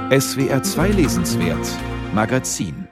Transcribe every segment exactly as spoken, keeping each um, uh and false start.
S W R zwei Lesenswert Magazin.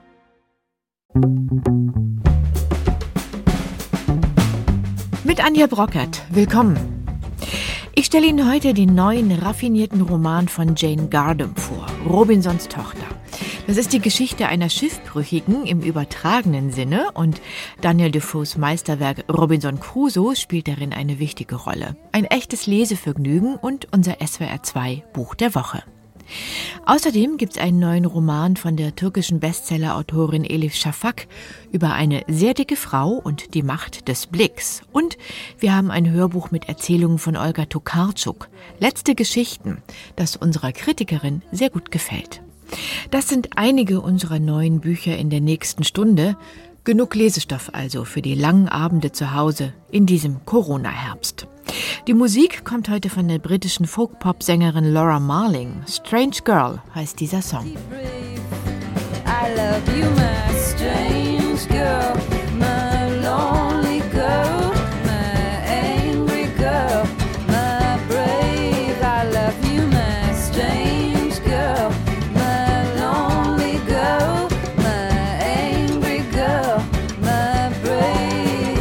Mit Anja Brockert. Willkommen. Ich stelle Ihnen heute den neuen, raffinierten Roman von Jane Gardam vor, Robinsons Tochter. Das ist die Geschichte einer Schiffbrüchigen im übertragenen Sinne und Daniel Defoes Meisterwerk Robinson Crusoe spielt darin eine wichtige Rolle. Ein echtes Lesevergnügen und unser S W R zwei Buch der Woche. Außerdem gibt es einen neuen Roman von der türkischen Bestseller-Autorin Elif Shafak über eine sehr dicke Frau und die Macht des Blicks. Und wir haben ein Hörbuch mit Erzählungen von Olga Tokarczuk. Letzte Geschichten, das unserer Kritikerin sehr gut gefällt. Das sind einige unserer neuen Bücher in der nächsten Stunde. Genug Lesestoff also für die langen Abende zu Hause in diesem Corona-Herbst. Die Musik kommt heute von der britischen Folk-Pop-Sängerin Laura Marling. Strange Girl heißt dieser Song. I love you, my strange girl, my lonely girl, my angry girl, my brave. I love you, my strange girl, my lonely girl, my angry girl, my brave.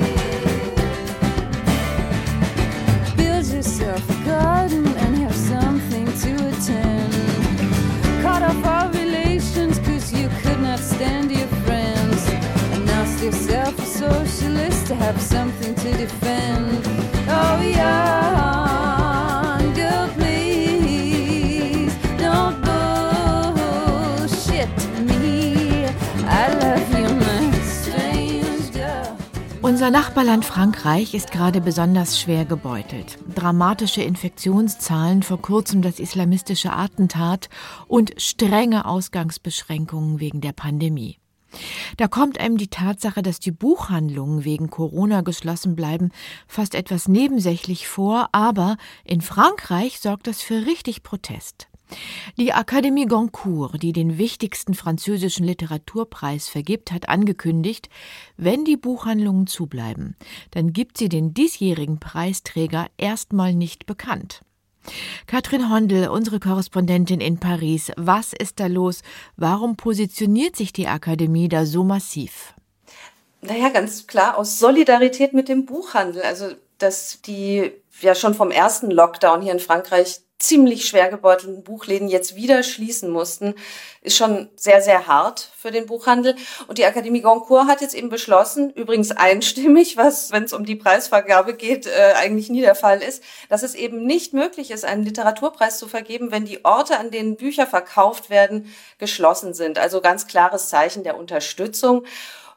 Build yourself a garden and have something to attend. Cut off all relations cause you could not stand your friends. Announce yourself a socialist to have something to defend. Oh young girl, please don't bullshit me. I love you, my strange girl. Unser Nachbarland Frankreich ist gerade besonders schwer gebeutelt. Dramatische Infektionszahlen, vor kurzem das islamistische Attentat und strenge Ausgangsbeschränkungen wegen der Pandemie. Da kommt einem die Tatsache, dass die Buchhandlungen wegen Corona geschlossen bleiben, fast etwas nebensächlich vor, aber in Frankreich sorgt das für richtig Protest. Die Académie Goncourt, die den wichtigsten französischen Literaturpreis vergibt, hat angekündigt, wenn die Buchhandlungen zubleiben, dann gibt sie den diesjährigen Preisträger erstmal nicht bekannt. Katrin Hondel, unsere Korrespondentin in Paris, was ist da los? Warum positioniert sich die Akademie da so massiv? Naja, ganz klar aus Solidarität mit dem Buchhandel. Also, dass die ja schon vom ersten Lockdown hier in Frankreich ziemlich schwer gebeutelten Buchläden jetzt wieder schließen mussten, ist schon sehr, sehr hart für den Buchhandel. Und die Académie Goncourt hat jetzt eben beschlossen, übrigens einstimmig, was, wenn es um die Preisvergabe geht, äh, eigentlich nie der Fall ist, dass es eben nicht möglich ist, einen Literaturpreis zu vergeben, wenn die Orte, an denen Bücher verkauft werden, geschlossen sind. Also ganz klares Zeichen der Unterstützung.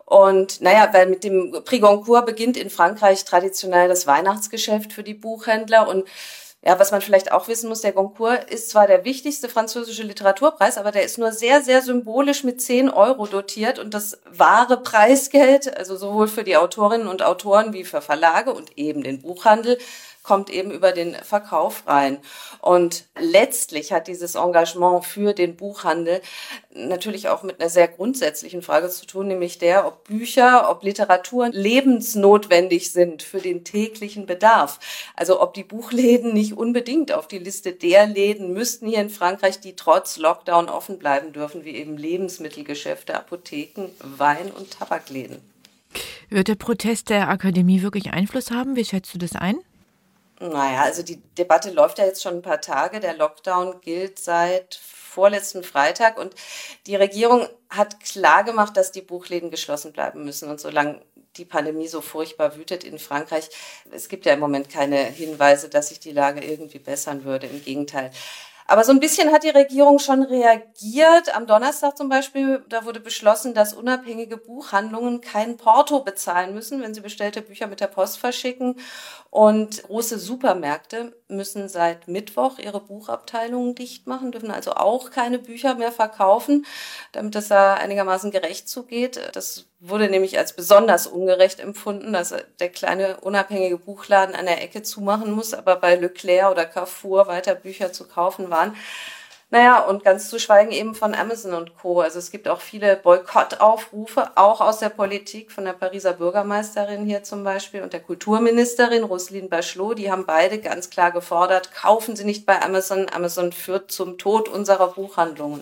Und naja, weil mit dem Prix Goncourt beginnt in Frankreich traditionell das Weihnachtsgeschäft für die Buchhändler. Und ja, was man vielleicht auch wissen muss, der Goncourt ist zwar der wichtigste französische Literaturpreis, aber der ist nur sehr, sehr symbolisch mit zehn Euro dotiert und das wahre Preisgeld, also sowohl für die Autorinnen und Autoren wie für Verlage und eben den Buchhandel, kommt eben über den Verkauf rein. Und letztlich hat dieses Engagement für den Buchhandel natürlich auch mit einer sehr grundsätzlichen Frage zu tun, nämlich der, ob Bücher, ob Literatur lebensnotwendig sind für den täglichen Bedarf. Also ob die Buchläden nicht unbedingt auf die Liste der Läden müssten hier in Frankreich, die trotz Lockdown offen bleiben dürfen, wie eben Lebensmittelgeschäfte, Apotheken, Wein- und Tabakläden. Wird der Protest der Akademie wirklich Einfluss haben? Wie schätzt du das ein? Naja, also die Debatte läuft ja jetzt schon ein paar Tage. Der Lockdown gilt seit vorletzten Freitag und die Regierung hat klargemacht, dass die Buchläden geschlossen bleiben müssen. Und solange die Pandemie so furchtbar wütet in Frankreich, es gibt ja im Moment keine Hinweise, dass sich die Lage irgendwie bessern würde. Im Gegenteil. Aber so ein bisschen hat die Regierung schon reagiert. Am Donnerstag zum Beispiel, da wurde beschlossen, dass unabhängige Buchhandlungen kein Porto bezahlen müssen, wenn sie bestellte Bücher mit der Post verschicken. Und große Supermärkte müssen seit Mittwoch ihre Buchabteilungen dicht machen, dürfen also auch keine Bücher mehr verkaufen, damit es da einigermaßen gerecht zugeht. Das wurde nämlich als besonders ungerecht empfunden, dass der kleine unabhängige Buchladen an der Ecke zumachen muss, aber bei Leclerc oder Carrefour weiter Bücher zu kaufen waren. Naja, und ganz zu schweigen eben von Amazon und Co. Also es gibt auch viele Boykottaufrufe, auch aus der Politik, von der Pariser Bürgermeisterin hier zum Beispiel und der Kulturministerin Roselyne Bachelot. Die haben beide ganz klar gefordert, kaufen Sie nicht bei Amazon. Amazon führt zum Tod unserer Buchhandlungen.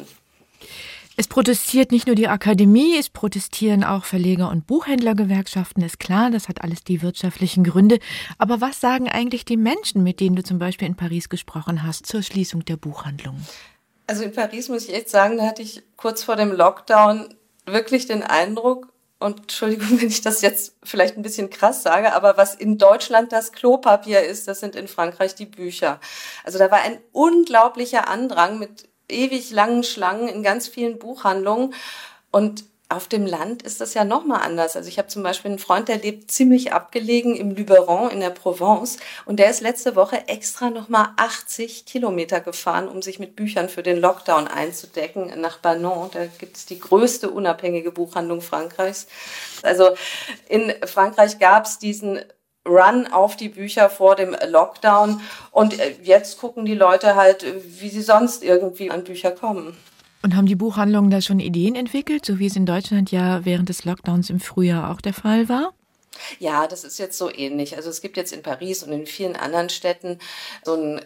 Es protestiert nicht nur die Akademie, es protestieren auch Verleger- und Buchhändlergewerkschaften, ist klar, das hat alles die wirtschaftlichen Gründe. Aber was sagen eigentlich die Menschen, mit denen du zum Beispiel in Paris gesprochen hast, zur Schließung der Buchhandlungen? Also in Paris muss ich echt sagen, da hatte ich kurz vor dem Lockdown wirklich den Eindruck, und Entschuldigung, wenn ich das jetzt vielleicht ein bisschen krass sage, aber was in Deutschland das Klopapier ist, das sind in Frankreich die Bücher. Also da war ein unglaublicher Andrang mit ewig langen Schlangen in ganz vielen Buchhandlungen, und auf dem Land ist das ja nochmal anders. Also ich habe zum Beispiel einen Freund, der lebt ziemlich abgelegen im Luberon in der Provence, und der ist letzte Woche extra nochmal achtzig Kilometer gefahren, um sich mit Büchern für den Lockdown einzudecken, nach Banon. Da gibt es die größte unabhängige Buchhandlung Frankreichs. Also in Frankreich gab es diesen Run auf die Bücher vor dem Lockdown, und jetzt gucken die Leute halt, wie sie sonst irgendwie an Bücher kommen. Und haben die Buchhandlungen da schon Ideen entwickelt, so wie es in Deutschland ja während des Lockdowns im Frühjahr auch der Fall war? Ja, das ist jetzt so ähnlich. Also es gibt jetzt in Paris und in vielen anderen Städten so ein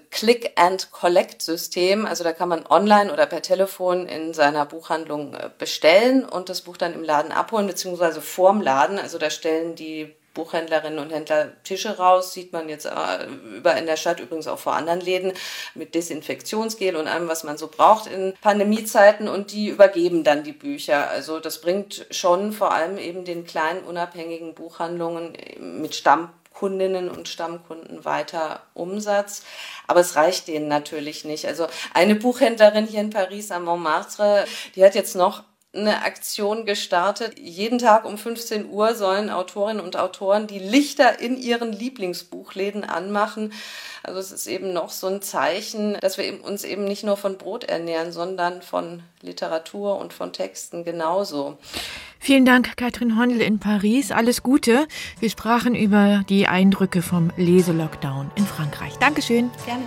Click-and-Collect-System. Also da kann man online oder per Telefon in seiner Buchhandlung bestellen und das Buch dann im Laden abholen, beziehungsweise vorm Laden. Also da stellen die Buchhändlerinnen und Händler Tische raus, sieht man jetzt überall in der Stadt, übrigens auch vor anderen Läden, mit Desinfektionsgel und allem, was man so braucht in Pandemiezeiten, und die übergeben dann die Bücher. Also das bringt schon vor allem eben den kleinen unabhängigen Buchhandlungen mit Stammkundinnen und Stammkunden weiter Umsatz. Aber es reicht denen natürlich nicht. Also eine Buchhändlerin hier in Paris am Montmartre, die hat jetzt noch eine Aktion gestartet. Jeden Tag um fünfzehn Uhr sollen Autorinnen und Autoren die Lichter in ihren Lieblingsbuchläden anmachen. Also es ist eben noch so ein Zeichen, dass wir uns eben nicht nur von Brot ernähren, sondern von Literatur und von Texten genauso. Vielen Dank, Katrin Hondel in Paris. Alles Gute. Wir sprachen über die Eindrücke vom Leselockdown in Frankreich. Dankeschön. Gerne.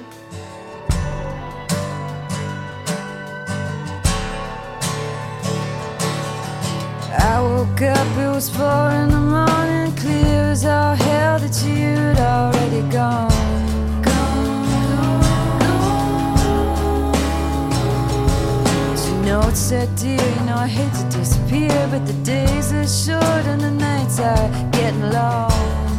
I woke up, it was four in the morning, clear as all hell that you'd already gone. Gone, gone, gone. You know it's sad, dear, you know I hate to disappear, but the days are short and the nights are getting long.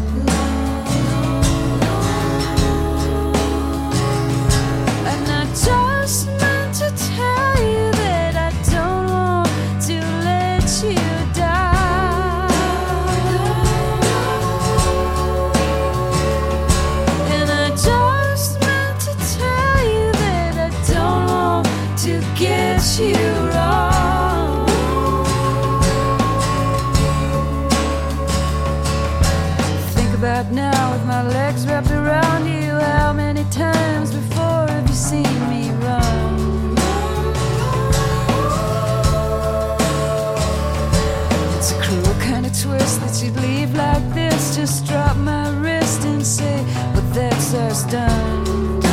And I just meant to tell you that I don't want to let you down. And I just meant to tell you that I don't want to get you wrong. Think about now with my legs wrapped around you, how many times before have you seen me run? It's a cruel kind of twist that you'd leave like this, just drop my wrist and say, well, that's us done.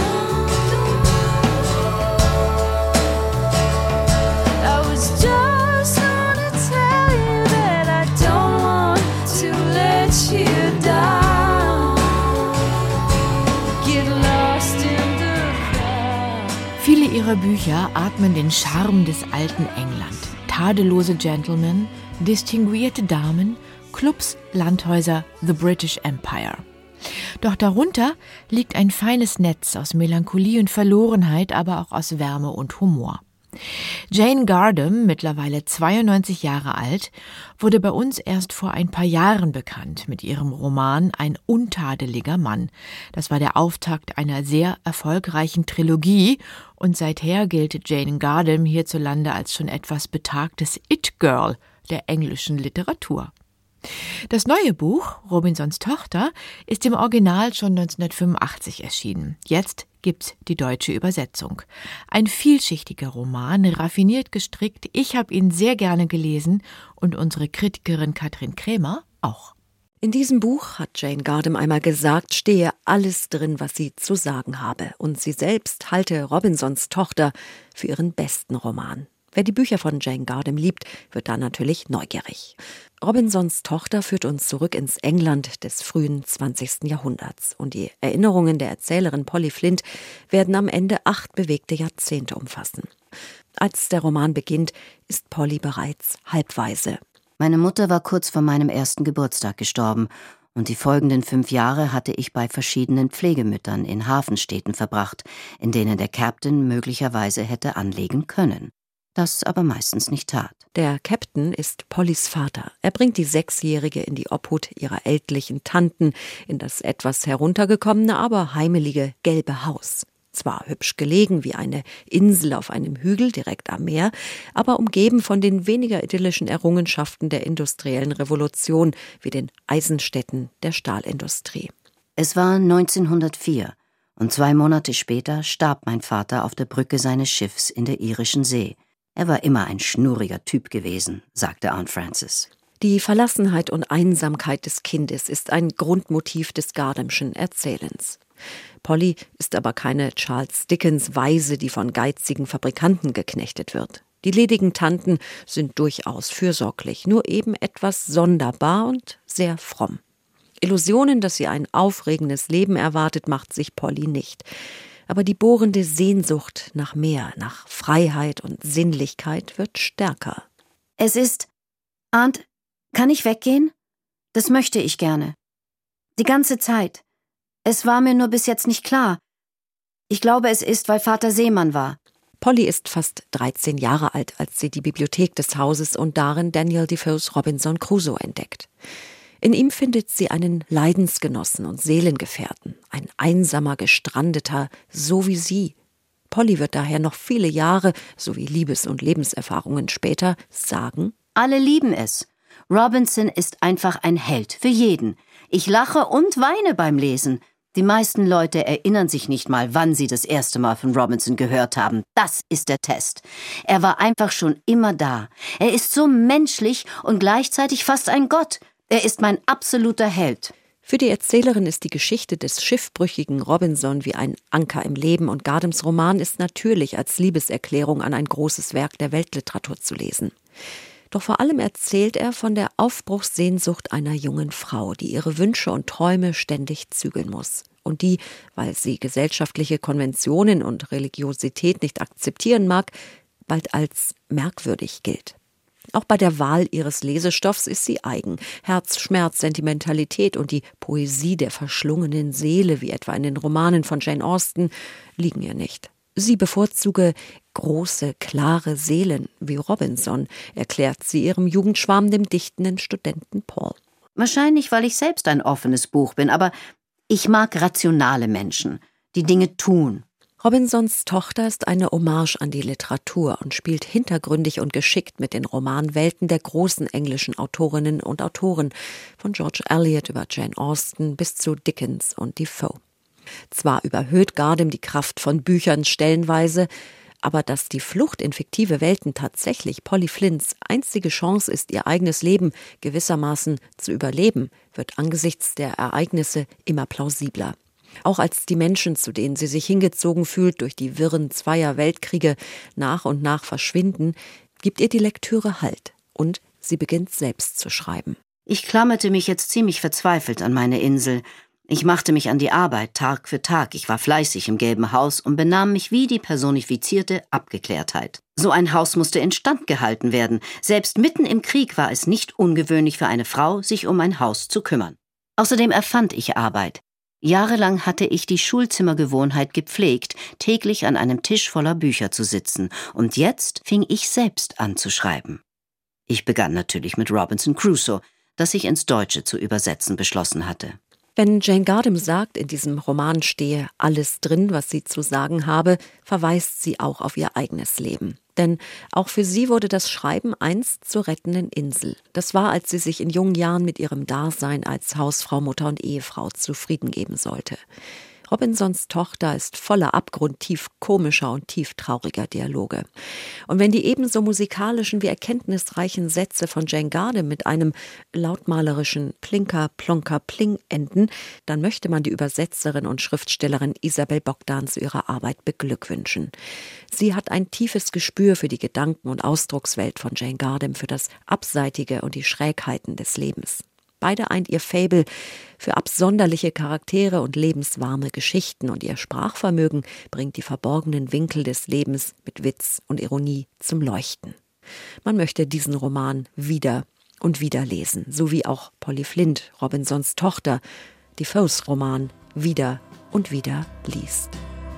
I was just gonna tell you that I don't want to let you down. Get lost in the crowd. Viele ihrer Bücher atmen den Charme des alten England. Tadellose Gentlemen, distinguierte Damen, Clubs, Landhäuser, The British Empire. Doch darunter liegt ein feines Netz aus Melancholie und Verlorenheit, aber auch aus Wärme und Humor. Jane Gardam, mittlerweile zweiundneunzig Jahre alt, wurde bei uns erst vor ein paar Jahren bekannt mit ihrem Roman Ein untadeliger Mann. Das war der Auftakt einer sehr erfolgreichen Trilogie, und seither gilt Jane Gardam hierzulande als schon etwas betagtes It-Girl der englischen Literatur. Das neue Buch, Robinsons Tochter, ist im Original schon neunzehnhundertfünfundachtzig erschienen. Jetzt gibt's die deutsche Übersetzung. Ein vielschichtiger Roman, raffiniert gestrickt. Ich habe ihn sehr gerne gelesen und unsere Kritikerin Katrin Krämer auch. In diesem Buch, hat Jane Gardam einmal gesagt, stehe alles drin, was sie zu sagen habe. Und sie selbst halte Robinsons Tochter für ihren besten Roman. Wer die Bücher von Jane Gardam liebt, wird da natürlich neugierig. Robinsons Tochter führt uns zurück ins England des frühen zwanzigsten Jahrhunderts. Und die Erinnerungen der Erzählerin Polly Flint werden am Ende acht bewegte Jahrzehnte umfassen. Als der Roman beginnt, ist Polly bereits halbwaise. Meine Mutter war kurz vor meinem ersten Geburtstag gestorben und die folgenden fünf Jahre hatte ich bei verschiedenen Pflegemüttern in Hafenstädten verbracht, in denen der Captain möglicherweise hätte anlegen können, das aber meistens nicht tat. Der Captain ist Pollys Vater. Er bringt die Sechsjährige in die Obhut ihrer ältlichen Tanten in das etwas heruntergekommene, aber heimelige gelbe Haus. Zwar hübsch gelegen wie eine Insel auf einem Hügel direkt am Meer, aber umgeben von den weniger idyllischen Errungenschaften der industriellen Revolution wie den Eisenstädten der Stahlindustrie. Es war neunzehnhundertvier und zwei Monate später starb mein Vater auf der Brücke seines Schiffs in der irischen See. Er war immer ein schnurriger Typ gewesen, sagte Aunt Frances. Die Verlassenheit und Einsamkeit des Kindes ist ein Grundmotiv des Gardamschen Erzählens. Polly ist aber keine Charles Dickens-Waise, die von geizigen Fabrikanten geknechtet wird. Die ledigen Tanten sind durchaus fürsorglich, nur eben etwas sonderbar und sehr fromm. Illusionen, dass sie ein aufregendes Leben erwartet, macht sich Polly nicht. Aber die bohrende Sehnsucht nach mehr, nach Freiheit und Sinnlichkeit wird stärker. Es ist... Aunt, kann ich weggehen? Das möchte ich gerne. Die ganze Zeit. Es war mir nur bis jetzt nicht klar. Ich glaube, es ist, weil Vater Seemann war. Polly ist fast dreizehn Jahre alt, als sie die Bibliothek des Hauses und darin Daniel Defoes Robinson Crusoe entdeckt. In ihm findet sie einen Leidensgenossen und Seelengefährten, ein einsamer Gestrandeter, so wie sie. Polly wird daher noch viele Jahre, sowie Liebes- und Lebenserfahrungen später, sagen: Alle lieben es. Robinson ist einfach ein Held für jeden. Ich lache und weine beim Lesen. Die meisten Leute erinnern sich nicht mal, wann sie das erste Mal von Robinson gehört haben. Das ist der Test. Er war einfach schon immer da. Er ist so menschlich und gleichzeitig fast ein Gott. Er ist mein absoluter Held. Für die Erzählerin ist die Geschichte des schiffbrüchigen Robinson wie ein Anker im Leben und Gardams Roman ist natürlich als Liebeserklärung an ein großes Werk der Weltliteratur zu lesen. Doch vor allem erzählt er von der Aufbruchssehnsucht einer jungen Frau, die ihre Wünsche und Träume ständig zügeln muss. Und die, weil sie gesellschaftliche Konventionen und Religiosität nicht akzeptieren mag, bald als merkwürdig gilt. Auch bei der Wahl ihres Lesestoffs ist sie eigen. Herzschmerz, Sentimentalität und die Poesie der verschlungenen Seele, wie etwa in den Romanen von Jane Austen, liegen ihr nicht. Sie bevorzuge große, klare Seelen wie Robinson, erklärt sie ihrem Jugendschwarm, dem dichtenden Studenten Paul. Wahrscheinlich, weil ich selbst ein offenes Buch bin, aber ich mag rationale Menschen, die Dinge tun. Robinsons Tochter ist eine Hommage an die Literatur und spielt hintergründig und geschickt mit den Romanwelten der großen englischen Autorinnen und Autoren, von George Eliot über Jane Austen bis zu Dickens und Defoe. Zwar überhöht Gardam die Kraft von Büchern stellenweise, aber dass die Flucht in fiktive Welten tatsächlich Polly Flints einzige Chance ist, ihr eigenes Leben gewissermaßen zu überleben, wird angesichts der Ereignisse immer plausibler. Auch als die Menschen, zu denen sie sich hingezogen fühlt, durch die Wirren zweier Weltkriege nach und nach verschwinden, gibt ihr die Lektüre Halt und sie beginnt selbst zu schreiben. Ich klammerte mich jetzt ziemlich verzweifelt an meine Insel. Ich machte mich an die Arbeit, Tag für Tag. Ich war fleißig im gelben Haus und benahm mich wie die personifizierte Abgeklärtheit. So ein Haus musste instand gehalten werden. Selbst mitten im Krieg war es nicht ungewöhnlich für eine Frau, sich um ein Haus zu kümmern. Außerdem erfand ich Arbeit. Jahrelang hatte ich die Schulzimmergewohnheit gepflegt, täglich an einem Tisch voller Bücher zu sitzen. Und jetzt fing ich selbst an zu schreiben. Ich begann natürlich mit Robinson Crusoe, das ich ins Deutsche zu übersetzen beschlossen hatte. Wenn Jane Gardam sagt, in diesem Roman stehe alles drin, was sie zu sagen habe, verweist sie auch auf ihr eigenes Leben. Denn auch für sie wurde das Schreiben einst zur rettenden Insel. Das war, als sie sich in jungen Jahren mit ihrem Dasein als Hausfrau, Mutter und Ehefrau zufrieden geben sollte. Robinsons Tochter ist voller abgrundtief komischer und tief trauriger Dialoge. Und wenn die ebenso musikalischen wie erkenntnisreichen Sätze von Jane Gardam mit einem lautmalerischen Plinker, Plonker, Pling enden, dann möchte man die Übersetzerin und Schriftstellerin Isabel Bogdan zu ihrer Arbeit beglückwünschen. Sie hat ein tiefes Gespür für die Gedanken- und Ausdruckswelt von Jane Gardam, für das Abseitige und die Schrägheiten des Lebens. Beide eint ihr Faible für absonderliche Charaktere und lebenswarme Geschichten, und ihr Sprachvermögen bringt die verborgenen Winkel des Lebens mit Witz und Ironie zum Leuchten. Man möchte diesen Roman wieder und wieder lesen, so wie auch Polly Flint, Robinsons Tochter, Defoes Roman wieder und wieder liest.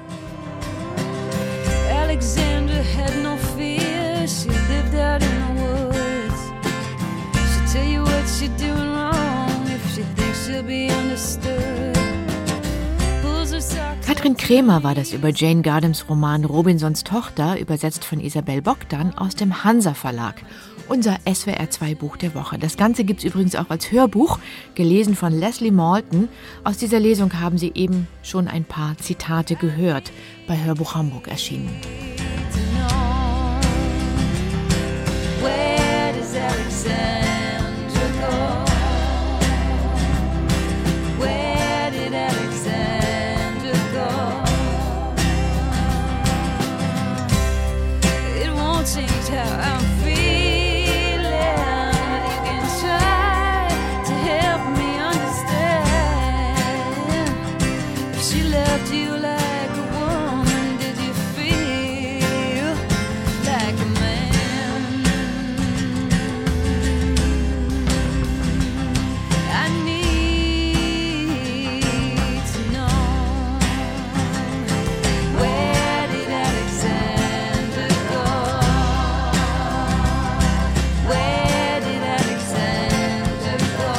Alexandra had no fear. She lived out in the woods. She'll tell you what you're doing wrong if she thinks she'll be understood. Pulls her socks. Katrin Krämer war das über Jane Gardams Roman Robinsons Tochter, übersetzt von Isabel Bogdan aus dem Hansa Verlag. Unser S W R zwei Buch der Woche. Das Ganze gibt es übrigens auch als Hörbuch, gelesen von Leslie Malton. Aus dieser Lesung haben Sie eben schon ein paar Zitate gehört, bei Hörbuch Hamburg erschienen. Where does Alexandra go? Where did Alexandra go? It won't change how I'm feeling. You can try to help me understand. If she loved you like a woman, did you feel like a man? I need to know, where did Alexandra go? Where did Alexandra go?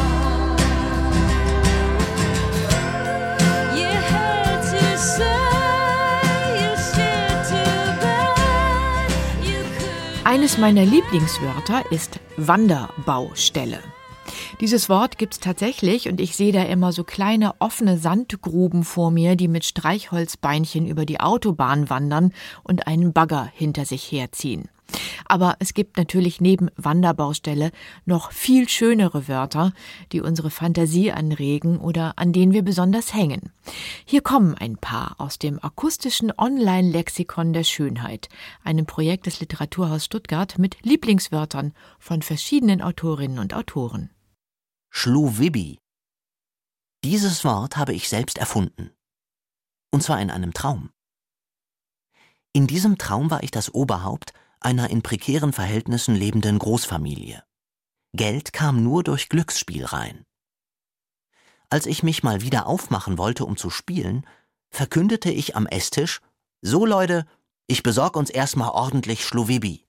You had to say, you shared to burn, you could. Eines meiner Lieblingswörter ist Wanderbaustelle. Dieses Wort gibt's tatsächlich, und ich sehe da immer so kleine offene Sandgruben vor mir, die mit Streichholzbeinchen über die Autobahn wandern und einen Bagger hinter sich herziehen. Aber es gibt natürlich neben Wanderbaustelle noch viel schönere Wörter, die unsere Fantasie anregen oder an denen wir besonders hängen. Hier kommen ein paar aus dem akustischen Online-Lexikon der Schönheit, einem Projekt des Literaturhaus Stuttgart mit Lieblingswörtern von verschiedenen Autorinnen und Autoren. Schluwibbi. Dieses Wort habe ich selbst erfunden. Und zwar in einem Traum. In diesem Traum war ich das Oberhaupt einer in prekären Verhältnissen lebenden Großfamilie. Geld kam nur durch Glücksspiel rein. Als ich mich mal wieder aufmachen wollte, um zu spielen, verkündete ich am Esstisch: So Leute, ich besorg uns erstmal ordentlich Schluwibbi.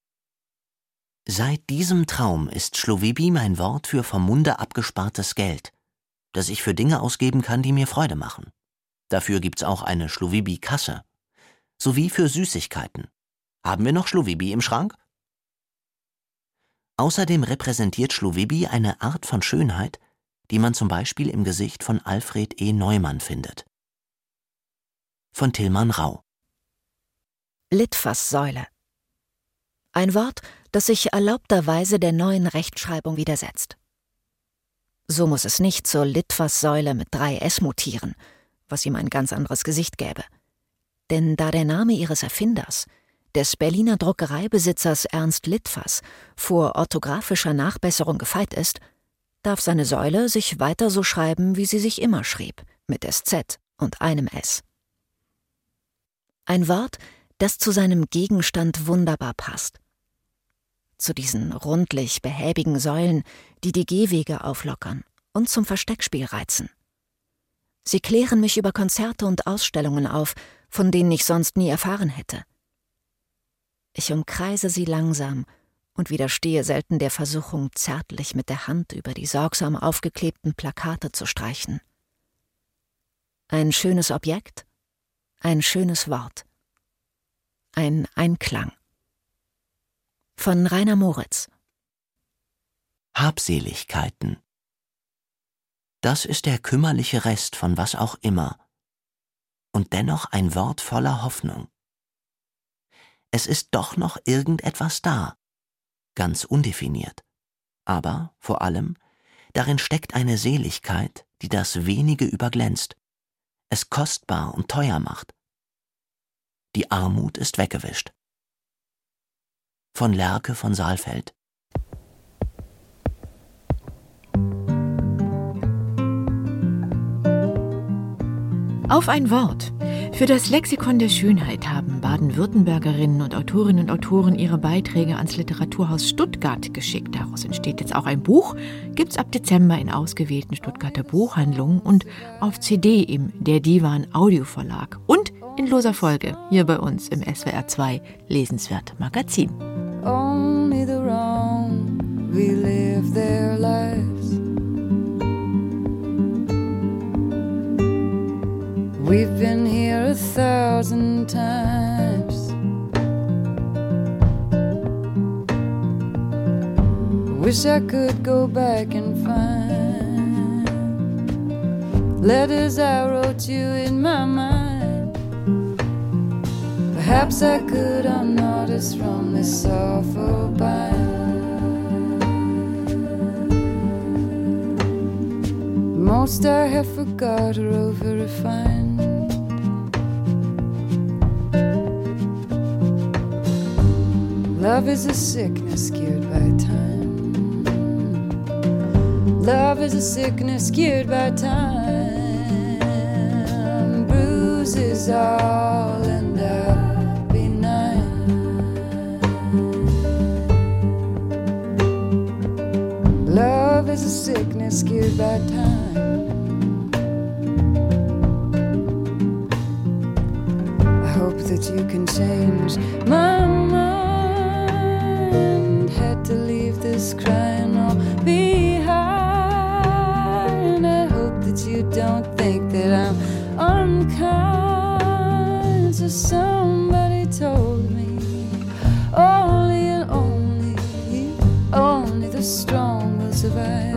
Seit diesem Traum ist Schluwibbi mein Wort für vom Munde abgespartes Geld, das ich für Dinge ausgeben kann, die mir Freude machen. Dafür gibt's auch eine Schluwibbi-Kasse. Sowie für Süßigkeiten. Haben wir noch Schluwibbi im Schrank? Außerdem repräsentiert Schluwibbi eine Art von Schönheit, die man zum Beispiel im Gesicht von Alfred E. Neumann findet. Von Tilman Rau. Litfaßsäule. Ein Wort, das sich erlaubterweise der neuen Rechtschreibung widersetzt. So muss es nicht zur Litfaßsäule mit drei S mutieren, was ihm ein ganz anderes Gesicht gäbe. Denn da der Name ihres Erfinders, des Berliner Druckereibesitzers Ernst Litfaß, vor orthografischer Nachbesserung gefeit ist, darf seine Säule sich weiter so schreiben, wie sie sich immer schrieb, mit S Z und einem S. Ein Wort, das zu seinem Gegenstand wunderbar passt. Zu diesen rundlich behäbigen Säulen, die die Gehwege auflockern und zum Versteckspiel reizen. Sie klären mich über Konzerte und Ausstellungen auf, von denen ich sonst nie erfahren hätte. Ich umkreise sie langsam und widerstehe selten der Versuchung, zärtlich mit der Hand über die sorgsam aufgeklebten Plakate zu streichen. Ein schönes Objekt, ein schönes Wort, ein Einklang. Von Rainer Moritz. Habseligkeiten. Das ist der kümmerliche Rest von was auch immer, und dennoch ein Wort voller Hoffnung. Es ist doch noch irgendetwas da, ganz undefiniert. Aber vor allem, darin steckt eine Seligkeit, die das Wenige überglänzt, es kostbar und teuer macht. Die Armut ist weggewischt. Von Lerke von Saalfeld. Auf ein Wort. Für das Lexikon der Schönheit haben Baden-Württembergerinnen und Autorinnen und Autoren ihre Beiträge ans Literaturhaus Stuttgart geschickt. Daraus entsteht jetzt auch ein Buch. Gibt's ab Dezember in ausgewählten Stuttgarter Buchhandlungen und auf C D im Der Divan Audioverlag und in loser Folge hier bei uns im S W R zwei Lesenswert Magazin. Only the wrong relive their lives. We've been here a thousand times. Wish I could go back and find letters I wrote you in my mind. Perhaps I could unnoticed from this awful bind. Most I have forgot or over-refined. Love is a sickness cured by time. Love is a sickness cured by time. Bruises all and I'll be nine. Love is a sickness cured by time. I hope that you can change my mind. Had to leave this crying all behind. I hope that you don't think that I'm unkind. So somebody told me only and only, only the strong will survive.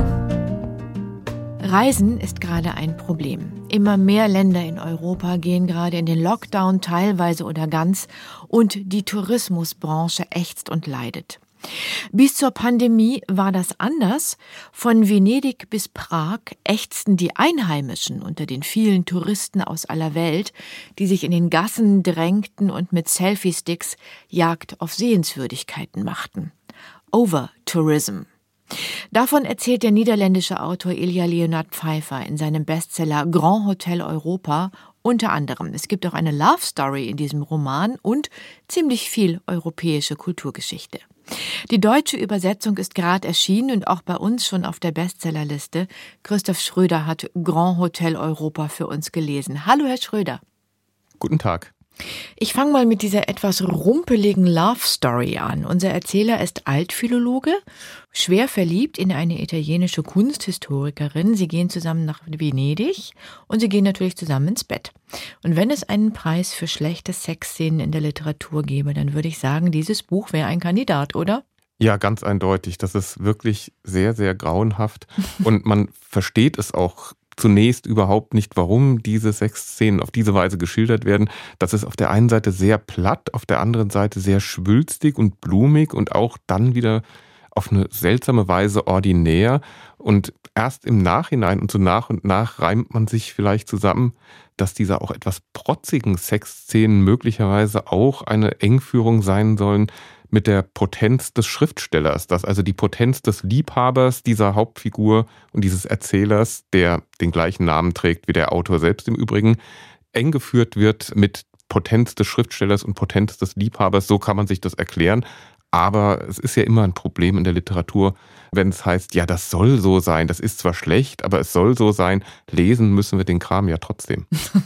Reisen ist gerade ein Problem. Immer mehr Länder in Europa gehen gerade in den Lockdown, teilweise oder ganz, und die Tourismusbranche ächzt und leidet. Bis zur Pandemie war das anders. Von Venedig bis Prag ächzten die Einheimischen unter den vielen Touristen aus aller Welt, die sich in den Gassen drängten und mit Selfie-Sticks Jagd auf Sehenswürdigkeiten machten. Overtourism. Davon erzählt der niederländische Autor Ilja Leonard Pfeiffer in seinem Bestseller Grand Hotel Europa unter anderem. Es gibt auch eine Love Story in diesem Roman und ziemlich viel europäische Kulturgeschichte. Die deutsche Übersetzung ist gerade erschienen und auch bei uns schon auf der Bestsellerliste. Christoph Schröder hat Grand Hotel Europa für uns gelesen. Hallo, Herr Schröder. Guten Tag. Ich fange mal mit dieser etwas rumpeligen Love Story an. Unser Erzähler ist Altphilologe, schwer verliebt in eine italienische Kunsthistorikerin. Sie gehen zusammen nach Venedig und sie gehen natürlich zusammen ins Bett. Und wenn es einen Preis für schlechte Sexszenen in der Literatur gäbe, dann würde ich sagen, dieses Buch wäre ein Kandidat, oder? Ja, ganz eindeutig. Das ist wirklich sehr, sehr grauenhaft. Und man versteht es auch zunächst überhaupt nicht, warum diese Sexszenen auf diese Weise geschildert werden. Das ist auf der einen Seite sehr platt, auf der anderen Seite sehr schwülstig und blumig und auch dann wieder auf eine seltsame Weise ordinär. Und erst im Nachhinein und so nach und nach reimt man sich vielleicht zusammen, dass diese auch etwas protzigen Sexszenen möglicherweise auch eine Engführung sein sollen mit der Potenz des Schriftstellers, dass also die Potenz des Liebhabers dieser Hauptfigur und dieses Erzählers, der den gleichen Namen trägt wie der Autor selbst im Übrigen, eng geführt wird mit Potenz des Schriftstellers und Potenz des Liebhabers. So kann man sich das erklären. Aber es ist ja immer ein Problem in der Literatur, wenn es heißt, ja, das soll so sein, das ist zwar schlecht, aber es soll so sein, lesen müssen wir den Kram ja trotzdem.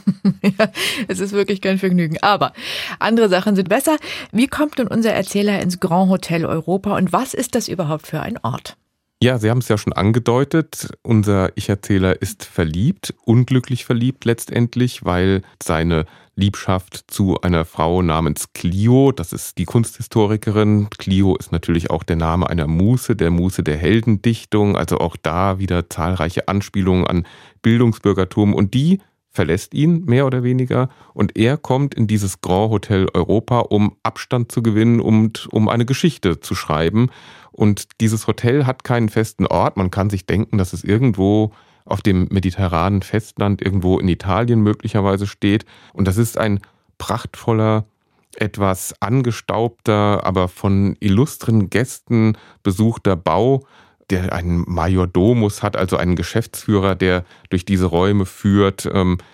Ja, es ist wirklich kein Vergnügen. Aber andere Sachen sind besser. Wie kommt nun unser Erzähler ins Grand Hotel Europa und was ist das überhaupt für ein Ort? Ja, Sie haben es ja schon angedeutet, unser Ich-Erzähler ist verliebt, unglücklich verliebt letztendlich, weil seine Liebschaft zu einer Frau namens Clio, das ist die Kunsthistorikerin. Clio ist natürlich auch der Name einer Muse, der Muse der Heldendichtung, also auch da wieder zahlreiche Anspielungen an Bildungsbürgertum und die verlässt ihn mehr oder weniger und er kommt in dieses Grand Hotel Europa, um Abstand zu gewinnen und um eine Geschichte zu schreiben. Und dieses Hotel hat keinen festen Ort. Man kann sich denken, dass es irgendwo auf dem mediterranen Festland, irgendwo in Italien möglicherweise steht. Und das ist ein prachtvoller, etwas angestaubter, aber von illustren Gästen besuchter Bau, der einen Majordomus hat, also einen Geschäftsführer, der durch diese Räume führt,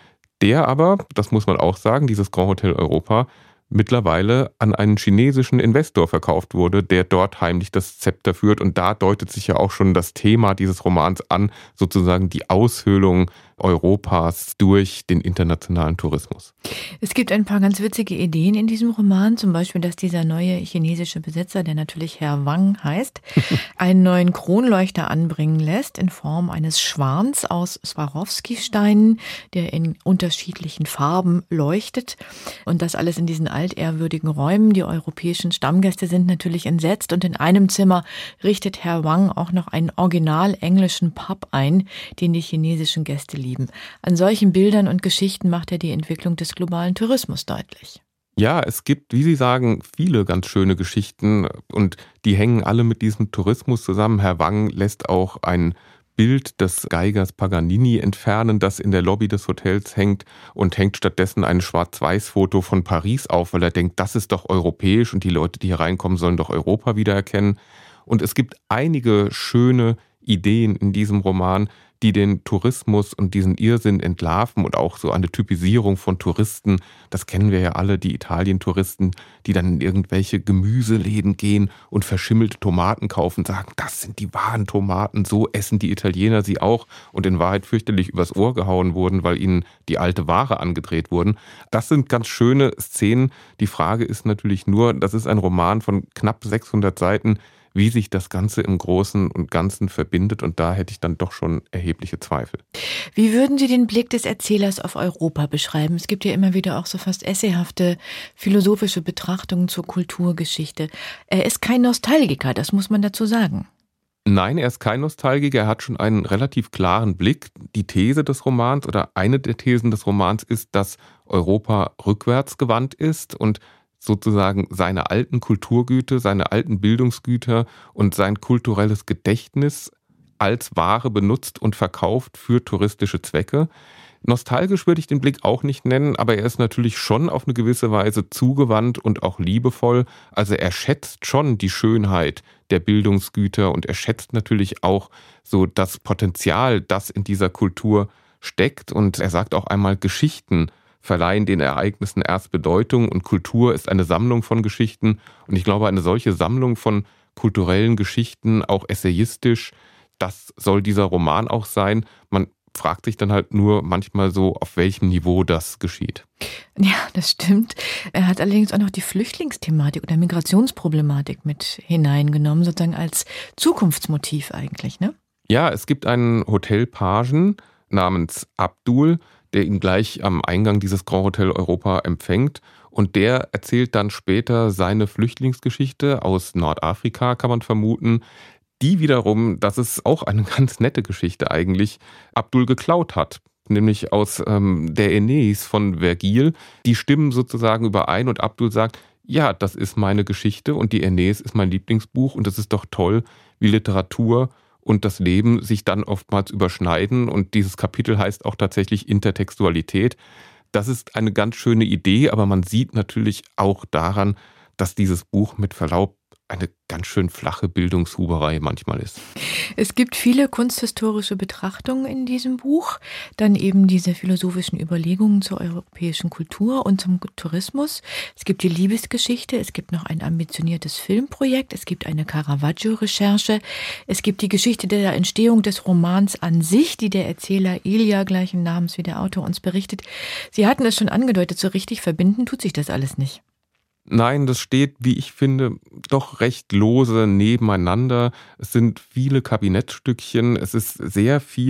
der aber, das muss man auch sagen, dieses Grand Hotel Europa mittlerweile an einen chinesischen Investor verkauft wurde, der dort heimlich das Zepter führt. Und da deutet sich ja auch schon das Thema dieses Romans an, sozusagen die Aushöhlung Europas durch den internationalen Tourismus. Es gibt ein paar ganz witzige Ideen in diesem Roman, zum Beispiel, dass dieser neue chinesische Besitzer, der natürlich Herr Wang heißt, einen neuen Kronleuchter anbringen lässt in Form eines Schwans aus Swarovski-Steinen, der in unterschiedlichen Farben leuchtet. Und das alles in diesen altehrwürdigen Räumen. Die europäischen Stammgäste sind natürlich entsetzt und in einem Zimmer richtet Herr Wang auch noch einen original englischen Pub ein, den die chinesischen Gäste lieben. An solchen Bildern und Geschichten macht er die Entwicklung des globalen Tourismus deutlich. Ja, es gibt, wie Sie sagen, viele ganz schöne Geschichten und die hängen alle mit diesem Tourismus zusammen. Herr Wang lässt auch ein Bild des Geigers Paganini entfernen, das in der Lobby des Hotels hängt und hängt stattdessen ein Schwarz-Weiß-Foto von Paris auf, weil er denkt, das ist doch europäisch und die Leute, die hier reinkommen, sollen doch Europa wiedererkennen. Und es gibt einige schöne Ideen in diesem Roman, die den Tourismus und diesen Irrsinn entlarven und auch so eine Typisierung von Touristen. Das kennen wir ja alle, die Italien-Touristen, die dann in irgendwelche Gemüseläden gehen und verschimmelte Tomaten kaufen, sagen, das sind die wahren Tomaten, so essen die Italiener sie auch und in Wahrheit fürchterlich übers Ohr gehauen wurden, weil ihnen die alte Ware angedreht wurden. Das sind ganz schöne Szenen. Die Frage ist natürlich nur, das ist ein Roman von knapp sechshundert Seiten, wie sich das Ganze im Großen und Ganzen verbindet. Und da hätte ich dann doch schon erhebliche Zweifel. Wie würden Sie den Blick des Erzählers auf Europa beschreiben? Es gibt ja immer wieder auch so fast essayhafte philosophische Betrachtungen zur Kulturgeschichte. Er ist kein Nostalgiker, das muss man dazu sagen. Nein, er ist kein Nostalgiker, er hat schon einen relativ klaren Blick. Die These des Romans oder eine der Thesen des Romans ist, dass Europa rückwärtsgewandt ist und sozusagen seine alten Kulturgüter, seine alten Bildungsgüter und sein kulturelles Gedächtnis als Ware benutzt und verkauft für touristische Zwecke. Nostalgisch würde ich den Blick auch nicht nennen, aber er ist natürlich schon auf eine gewisse Weise zugewandt und auch liebevoll. Also er schätzt schon die Schönheit der Bildungsgüter und er schätzt natürlich auch so das Potenzial, das in dieser Kultur steckt. Und er sagt auch einmal, Geschichten verleihen den Ereignissen erst Bedeutung und Kultur ist eine Sammlung von Geschichten. Und ich glaube, eine solche Sammlung von kulturellen Geschichten, auch essayistisch, das soll dieser Roman auch sein. Man fragt sich dann halt nur manchmal so, auf welchem Niveau das geschieht. Ja, das stimmt. Er hat allerdings auch noch die Flüchtlingsthematik oder Migrationsproblematik mit hineingenommen, sozusagen als Zukunftsmotiv eigentlich, ne? Ja, es gibt einen Hotelpagen namens Abdul, der ihn gleich am Eingang dieses Grand Hotel Europa empfängt. Und der erzählt dann später seine Flüchtlingsgeschichte aus Nordafrika, kann man vermuten, die wiederum, das ist auch eine ganz nette Geschichte eigentlich, Abdul geklaut hat. Nämlich aus ähm, der Aeneis von Vergil. Die stimmen sozusagen überein und Abdul sagt, ja, das ist meine Geschichte und die Aeneis ist mein Lieblingsbuch und es ist doch toll, wie Literatur und das Leben sich dann oftmals überschneiden und dieses Kapitel heißt auch tatsächlich Intertextualität. Das ist eine ganz schöne Idee, aber man sieht natürlich auch daran, dass dieses Buch mit Verlaub eine ganz schön flache Bildungshuberei manchmal ist. Es gibt viele kunsthistorische Betrachtungen in diesem Buch, dann eben diese philosophischen Überlegungen zur europäischen Kultur und zum Tourismus. Es gibt die Liebesgeschichte, es gibt noch ein ambitioniertes Filmprojekt, es gibt eine Caravaggio-Recherche, es gibt die Geschichte der Entstehung des Romans an sich, die der Erzähler Elia, gleichen Namens wie der Autor, uns berichtet. Sie hatten es schon angedeutet, so richtig verbinden tut sich das alles nicht. Nein, das steht, wie ich finde, doch recht lose nebeneinander. Es sind viele Kabinettstückchen, es ist sehr viel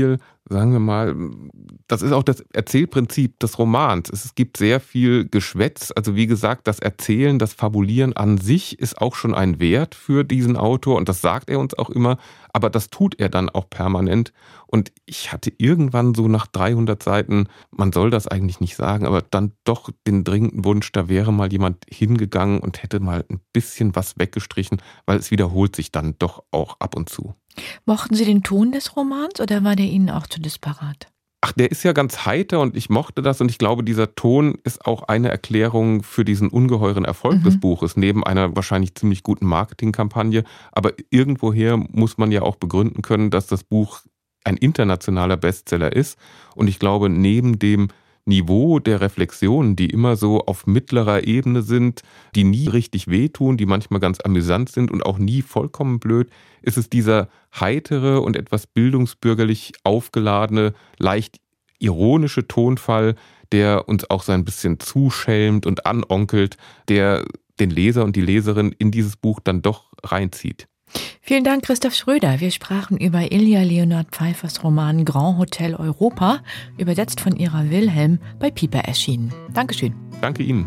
sagen wir mal, das ist auch das Erzählprinzip des Romans. Es gibt sehr viel Geschwätz. Also wie gesagt, das Erzählen, das Fabulieren an sich ist auch schon ein Wert für diesen Autor und das sagt er uns auch immer, aber das tut er dann auch permanent. Und ich hatte irgendwann so nach dreihundert Seiten, man soll das eigentlich nicht sagen, aber dann doch den dringenden Wunsch, da wäre mal jemand hingegangen und hätte mal ein bisschen was weggestrichen, weil es wiederholt sich dann doch auch ab und zu. Mochten Sie den Ton des Romans oder war der Ihnen auch zu disparat? Ach, der ist ja ganz heiter und ich mochte das und ich glaube, dieser Ton ist auch eine Erklärung für diesen ungeheuren Erfolg mhm. des Buches, neben einer wahrscheinlich ziemlich guten Marketingkampagne. Aber irgendwoher muss man ja auch begründen können, dass das Buch ein internationaler Bestseller ist. Und ich glaube, neben dem Niveau der Reflexionen, die immer so auf mittlerer Ebene sind, die nie richtig wehtun, die manchmal ganz amüsant sind und auch nie vollkommen blöd, ist es dieser heitere und etwas bildungsbürgerlich aufgeladene, leicht ironische Tonfall, der uns auch so ein bisschen zuschelmt und anonkelt, der den Leser und die Leserin in dieses Buch dann doch reinzieht. Vielen Dank, Christoph Schröder. Wir sprachen über Ilja Leonhard Pfeiffers Roman Grand Hotel Europa, übersetzt von Ira Wilhelm, bei Piper erschienen. Dankeschön. Danke Ihnen.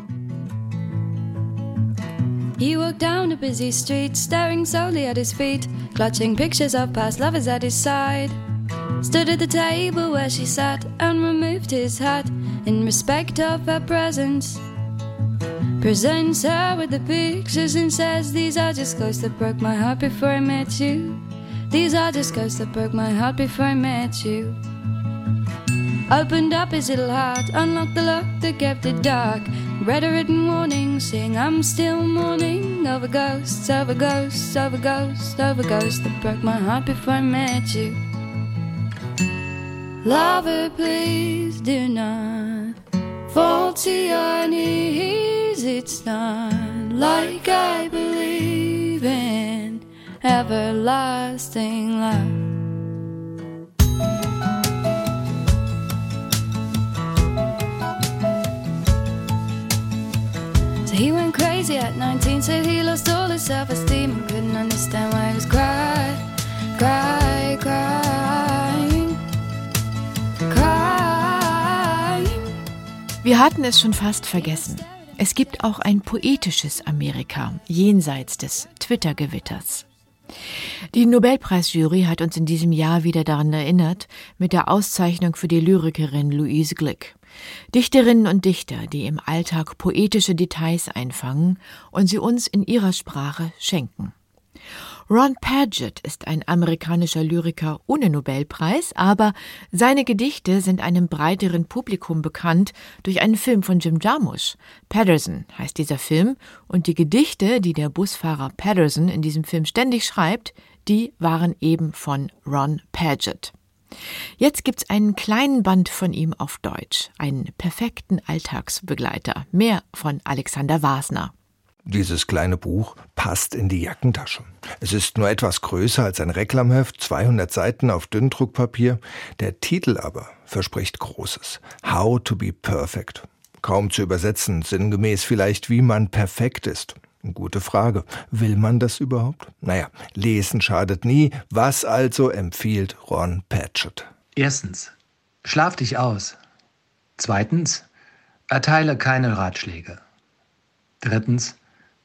He walked down a busy street, staring solely at his feet, clutching pictures of past lovers at his side. Stood at the table where she sat and removed his hat in respect of her presence. Presents her with the pictures and says, these are just ghosts that broke my heart before I met you. These are just ghosts that broke my heart before I met you. Opened up his little heart, unlocked the lock that kept it dark. Read a written warning, saying I'm still mourning over ghosts, over ghosts, over ghosts, over ghosts that broke my heart before I met you. Lover, please do not fall to your knees. It's not like I believe in everlasting love. So he went crazy at nineteen, said he lost all his self-esteem and couldn't understand why he was crying, crying, crying, crying. Wir hatten es schon fast vergessen. Es gibt auch ein poetisches Amerika, jenseits des Twitter-Gewitters. Die Nobelpreisjury hat uns in diesem Jahr wieder daran erinnert, mit der Auszeichnung für die Lyrikerin Louise Glück. Dichterinnen und Dichter, die im Alltag poetische Details einfangen und sie uns in ihrer Sprache schenken. Ron Padgett ist ein amerikanischer Lyriker ohne Nobelpreis, aber seine Gedichte sind einem breiteren Publikum bekannt durch einen Film von Jim Jarmusch. Patterson heißt dieser Film und die Gedichte, die der Busfahrer Patterson in diesem Film ständig schreibt, die waren eben von Ron Padgett. Jetzt gibt's einen kleinen Band von ihm auf Deutsch, einen perfekten Alltagsbegleiter. Mehr von Alexander Wasner. Dieses kleine Buch passt in die Jackentasche. Es ist nur etwas größer als ein Reklamheft, zweihundert Seiten auf Dünndruckpapier. Der Titel aber verspricht Großes. How to be perfect. Kaum zu übersetzen, sinngemäß vielleicht, wie man perfekt ist. Gute Frage. Will man das überhaupt? Naja, lesen schadet nie. Was also empfiehlt Ron Padgett? Erstens, schlaf dich aus. Zweitens, erteile keine Ratschläge. Drittens,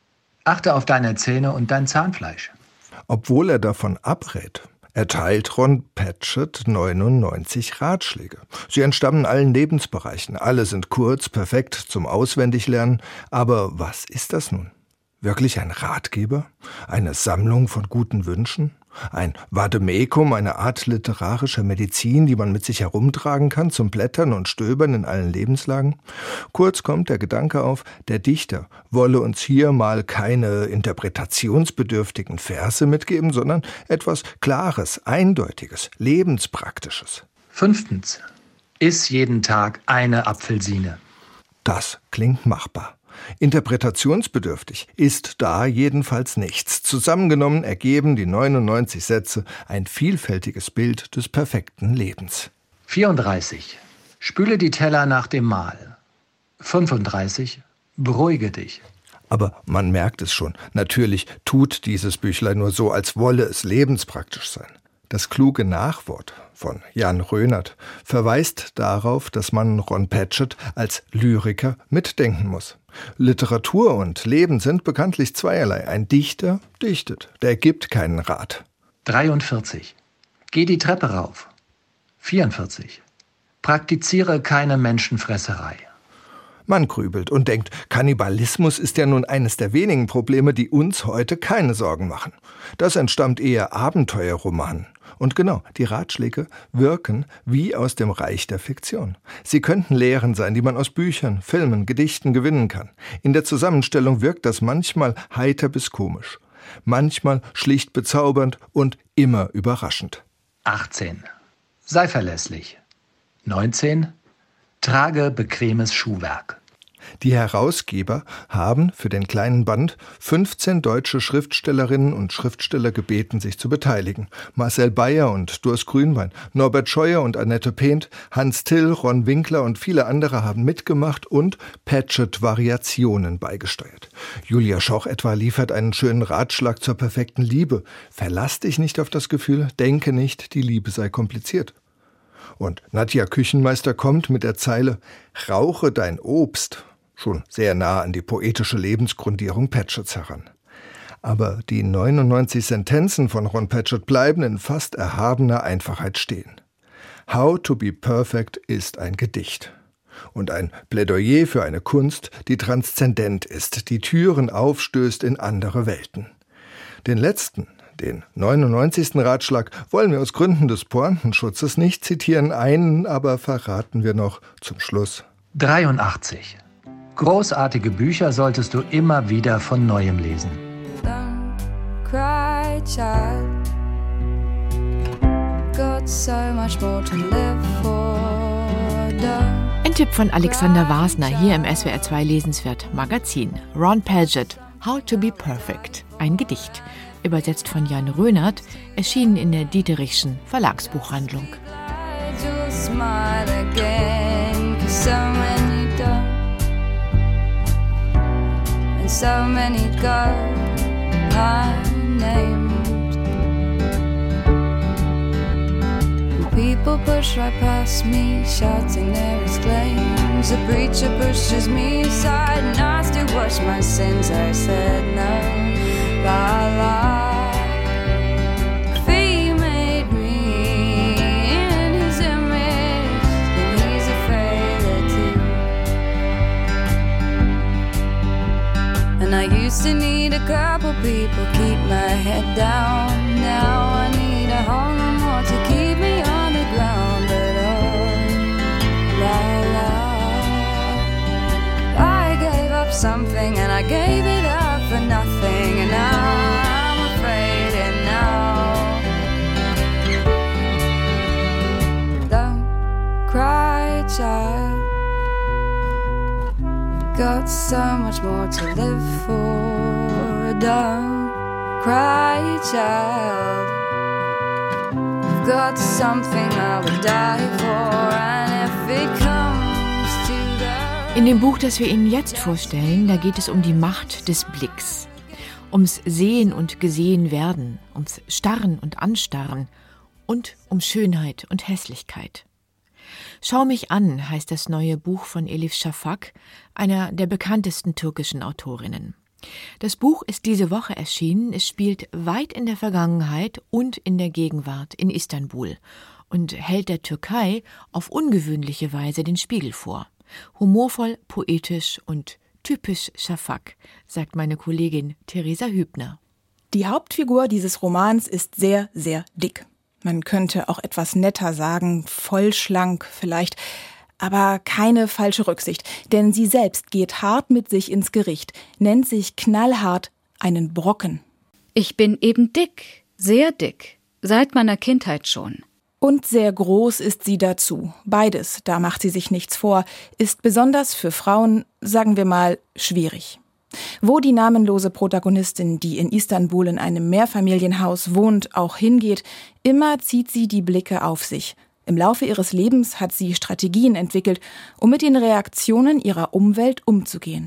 achte auf deine Zähne und dein Zahnfleisch. Obwohl er davon abrät, erteilt Ron Padgett neunundneunzig Ratschläge. Sie entstammen allen Lebensbereichen. Alle sind kurz, perfekt zum Auswendiglernen. Aber was ist das nun? Wirklich ein Ratgeber? Eine Sammlung von guten Wünschen? Ein Vademecum, eine Art literarischer Medizin, die man mit sich herumtragen kann zum Blättern und Stöbern in allen Lebenslagen? Kurz kommt der Gedanke auf, der Dichter wolle uns hier mal keine interpretationsbedürftigen Verse mitgeben, sondern etwas Klares, Eindeutiges, Lebenspraktisches. Fünftens, iss jeden Tag eine Apfelsine. Das klingt machbar. Interpretationsbedürftig ist da jedenfalls nichts. Zusammengenommen ergeben die neunundneunzig Sätze ein vielfältiges Bild des perfekten Lebens. vierunddreißig. Spüle die Teller nach dem Mahl. fünfunddreißig. Beruhige dich. Aber man merkt es schon. Natürlich tut dieses Büchlein nur so, als wolle es lebenspraktisch sein. Das kluge Nachwort von Jan Rönert verweist darauf, dass man Ron Patchett als Lyriker mitdenken muss. Literatur und Leben sind bekanntlich zweierlei. Ein Dichter dichtet, der gibt keinen Rat. dreiundvierzig. Geh die Treppe rauf. vierundvierzig. Praktiziere keine Menschenfresserei. Man grübelt und denkt, Kannibalismus ist ja nun eines der wenigen Probleme, die uns heute keine Sorgen machen. Das entstammt eher Abenteuerromanen. Und genau, die Ratschläge wirken wie aus dem Reich der Fiktion. Sie könnten Lehren sein, die man aus Büchern, Filmen, Gedichten gewinnen kann. In der Zusammenstellung wirkt das manchmal heiter bis komisch. Manchmal schlicht bezaubernd und immer überraschend. achtzehn. Sei verlässlich. neunzehn. Trage bequemes Schuhwerk. Die Herausgeber haben für den kleinen Band fünfzehn deutsche Schriftstellerinnen und Schriftsteller gebeten, sich zu beteiligen. Marcel Beyer und Durs Grünwein, Norbert Scheuer und Annette Pehnt, Hans Till, Ron Winkler und viele andere haben mitgemacht und Patchett-Variationen beigesteuert. Julia Schoch etwa liefert einen schönen Ratschlag zur perfekten Liebe. Verlass dich nicht auf das Gefühl, denke nicht, die Liebe sei kompliziert. Und Nadja Küchenmeister kommt mit der Zeile »Rauche dein Obst« schon sehr nah an die poetische Lebensgrundierung Patchetts heran. Aber die neunundneunzig Sentenzen von Ron Patchett bleiben in fast erhabener Einfachheit stehen. How to be Perfect ist ein Gedicht. Und ein Plädoyer für eine Kunst, die transzendent ist, die Türen aufstößt in andere Welten. Den letzten, den neunundneunzigsten Ratschlag wollen wir aus Gründen des Pointenschutzes nicht zitieren, einen aber verraten wir noch zum Schluss. dreiundachtzig. Großartige Bücher solltest du immer wieder von Neuem lesen. Don't cry, child. Got so much more to live for. Don't Ein Tipp von Alexander Wasner hier im S W R zwei Lesenswert Magazin. Ron Patchett, How to be Perfect. Ein Gedicht. Übersetzt von Jan Rönert, erschienen in der Dieterichschen Verlagsbuchhandlung. you'll smile again, 'cause so many don't, and so many go unnamed. And people push right past me, shouting their exclaims. A preacher pushes me aside and asked to wash my sins. I said no, la la. And I used to need a couple people keep my head down. Now I need a whole lot more to keep me on the ground. But oh, la la, I gave up something and I gave it up for nothing. And now I'm afraid and now don't cry, child. Got so much more to live for. Don't cry, child. You've got something I would die for. And if it comes to that. In dem Buch, das wir Ihnen jetzt vorstellen, da geht es um die Macht des Blicks. Ums Sehen und Gesehen werden, ums Starren und Anstarren und um Schönheit und Hässlichkeit. Schau mich an, heißt das neue Buch von Elif Shafak, einer der bekanntesten türkischen Autorinnen. Das Buch ist diese Woche erschienen, es spielt weit in der Vergangenheit und in der Gegenwart in Istanbul und hält der Türkei auf ungewöhnliche Weise den Spiegel vor. Humorvoll, poetisch und typisch Shafak, sagt meine Kollegin Theresa Hübner. Die Hauptfigur dieses Romans ist sehr, sehr dick. Man könnte auch etwas netter sagen, vollschlank vielleicht, aber keine falsche Rücksicht, denn sie selbst geht hart mit sich ins Gericht, nennt sich knallhart einen Brocken. Ich bin eben dick, sehr dick, seit meiner Kindheit schon. Und sehr groß ist sie dazu. Beides, da macht sie sich nichts vor, ist besonders für Frauen, sagen wir mal, schwierig. Wo die namenlose Protagonistin, die in Istanbul in einem Mehrfamilienhaus wohnt, auch hingeht, immer zieht sie die Blicke auf sich. Im Laufe ihres Lebens hat sie Strategien entwickelt, um mit den Reaktionen ihrer Umwelt umzugehen.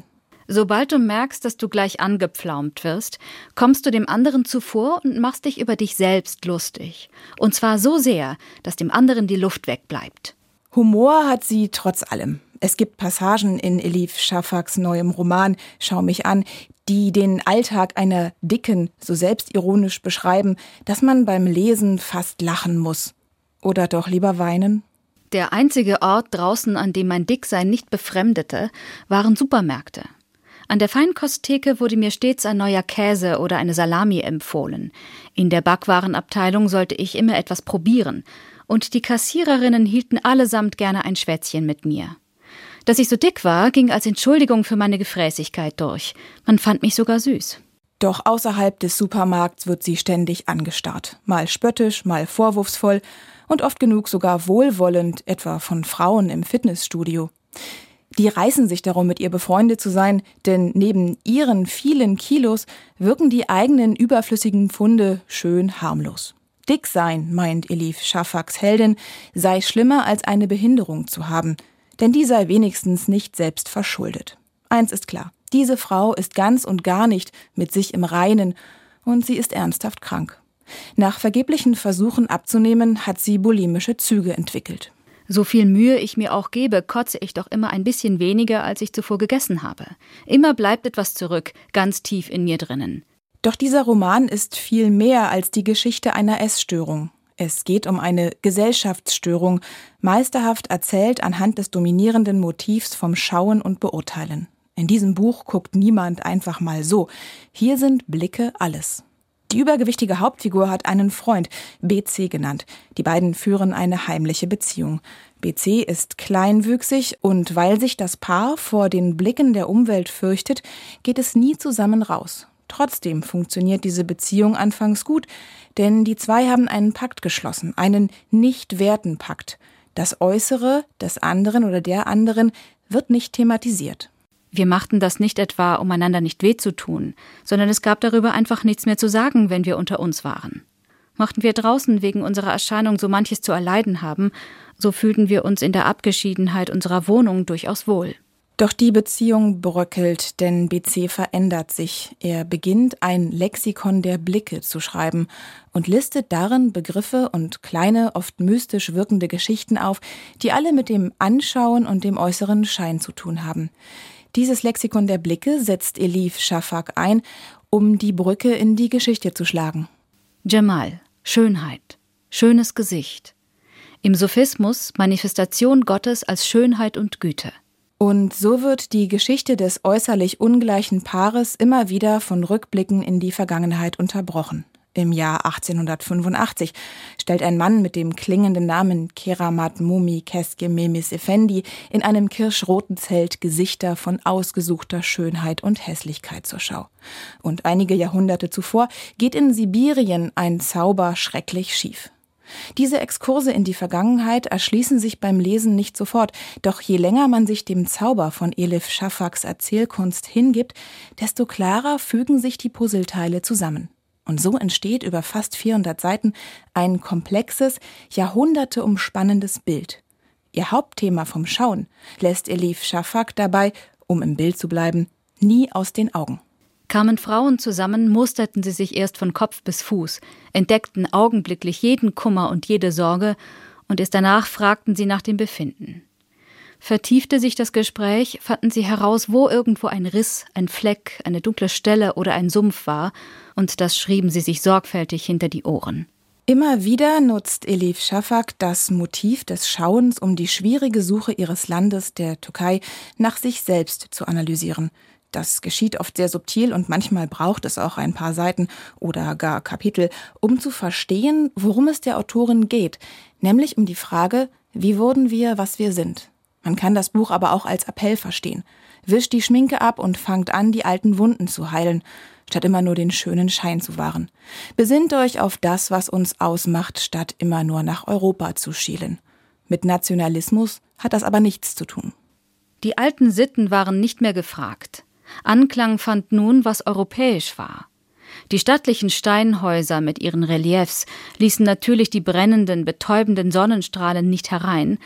Sobald du merkst, dass du gleich angepflaumt wirst, kommst du dem anderen zuvor und machst dich über dich selbst lustig. Und zwar so sehr, dass dem anderen die Luft wegbleibt. Humor hat sie trotz allem. Es gibt Passagen in Elif Shafaks neuem Roman »Schau mich an«, die den Alltag einer Dicken so selbstironisch beschreiben, dass man beim Lesen fast lachen muss. Oder doch lieber weinen? Der einzige Ort draußen, an dem mein Dicksein nicht befremdete, waren Supermärkte. An der Feinkosttheke wurde mir stets ein neuer Käse oder eine Salami empfohlen. In der Backwarenabteilung sollte ich immer etwas probieren. Und die Kassiererinnen hielten allesamt gerne ein Schwätzchen mit mir. Dass ich so dick war, ging als Entschuldigung für meine Gefräßigkeit durch. Man fand mich sogar süß. Doch außerhalb des Supermarkts wird sie ständig angestarrt. Mal spöttisch, mal vorwurfsvoll und oft genug sogar wohlwollend, etwa von Frauen im Fitnessstudio. Die reißen sich darum, mit ihr befreundet zu sein, denn neben ihren vielen Kilos wirken die eigenen überflüssigen Pfunde schön harmlos. Dick sein, meint Elif Shafaks Heldin, sei schlimmer als eine Behinderung zu haben, denn die sei wenigstens nicht selbst verschuldet. Eins ist klar, diese Frau ist ganz und gar nicht mit sich im Reinen und sie ist ernsthaft krank. Nach vergeblichen Versuchen abzunehmen, hat sie bulimische Züge entwickelt. So viel Mühe ich mir auch gebe, kotze ich doch immer ein bisschen weniger, als ich zuvor gegessen habe. Immer bleibt etwas zurück, ganz tief in mir drinnen. Doch dieser Roman ist viel mehr als die Geschichte einer Essstörung. Es geht um eine Gesellschaftsstörung, meisterhaft erzählt anhand des dominierenden Motivs vom Schauen und Beurteilen. In diesem Buch guckt niemand einfach mal so. Hier sind Blicke alles. Die übergewichtige Hauptfigur hat einen Freund, B C genannt. Die beiden führen eine heimliche Beziehung. B C ist kleinwüchsig und weil sich das Paar vor den Blicken der Umwelt fürchtet, geht es nie zusammen raus. Trotzdem funktioniert diese Beziehung anfangs gut, denn die zwei haben einen Pakt geschlossen, einen Nicht-Werten-Pakt. Das Äußere des anderen oder der anderen wird nicht thematisiert. Wir machten das nicht etwa, um einander nicht weh zu tun, sondern es gab darüber einfach nichts mehr zu sagen, wenn wir unter uns waren. Mochten wir draußen wegen unserer Erscheinung so manches zu erleiden haben, so fühlten wir uns in der Abgeschiedenheit unserer Wohnung durchaus wohl. Doch die Beziehung bröckelt, denn B C verändert sich. Er beginnt, ein Lexikon der Blicke zu schreiben und listet darin Begriffe und kleine, oft mystisch wirkende Geschichten auf, die alle mit dem Anschauen und dem äußeren Schein zu tun haben. Dieses Lexikon der Blicke setzt Elif Shafak ein, um die Brücke in die Geschichte zu schlagen. Jamal, Schönheit, schönes Gesicht. Im Sufismus Manifestation Gottes als Schönheit und Güte. Und so wird die Geschichte des äußerlich ungleichen Paares immer wieder von Rückblicken in die Vergangenheit unterbrochen. Im Jahr achtzehnhundertfünfundachtzig stellt ein Mann mit dem klingenden Namen Keramat Mumi Keske Memis Efendi in einem kirschroten Zelt Gesichter von ausgesuchter Schönheit und Hässlichkeit zur Schau. Und einige Jahrhunderte zuvor geht in Sibirien ein Zauber schrecklich schief. Diese Exkurse in die Vergangenheit erschließen sich beim Lesen nicht sofort, doch je länger man sich dem Zauber von Elif Shafaks Erzählkunst hingibt, desto klarer fügen sich die Puzzleteile zusammen. Und so entsteht über fast vierhundert Seiten ein komplexes, Jahrhunderte umspannendes Bild. Ihr Hauptthema vom Schauen lässt Elif Shafak dabei, um im Bild zu bleiben, nie aus den Augen. Kamen Frauen zusammen, musterten sie sich erst von Kopf bis Fuß, entdeckten augenblicklich jeden Kummer und jede Sorge und erst danach fragten sie nach dem Befinden. Vertiefte sich das Gespräch, fanden sie heraus, wo irgendwo ein Riss, ein Fleck, eine dunkle Stelle oder ein Sumpf war, und das schrieben sie sich sorgfältig hinter die Ohren. Immer wieder nutzt Elif Shafak das Motiv des Schauens, um die schwierige Suche ihres Landes, der Türkei, nach sich selbst zu analysieren. Das geschieht oft sehr subtil und manchmal braucht es auch ein paar Seiten oder gar Kapitel, um zu verstehen, worum es der Autorin geht, nämlich um die Frage, wie wurden wir, was wir sind. Man kann das Buch aber auch als Appell verstehen. Wischt die Schminke ab und fangt an, die alten Wunden zu heilen, statt immer nur den schönen Schein zu wahren. Besinnt euch auf das, was uns ausmacht, statt immer nur nach Europa zu schielen. Mit Nationalismus hat das aber nichts zu tun. Die alten Sitten waren nicht mehr gefragt. Anklang fand nun, was europäisch war. Die stattlichen Steinhäuser mit ihren Reliefs ließen natürlich die brennenden, betäubenden Sonnenstrahlen nicht herein,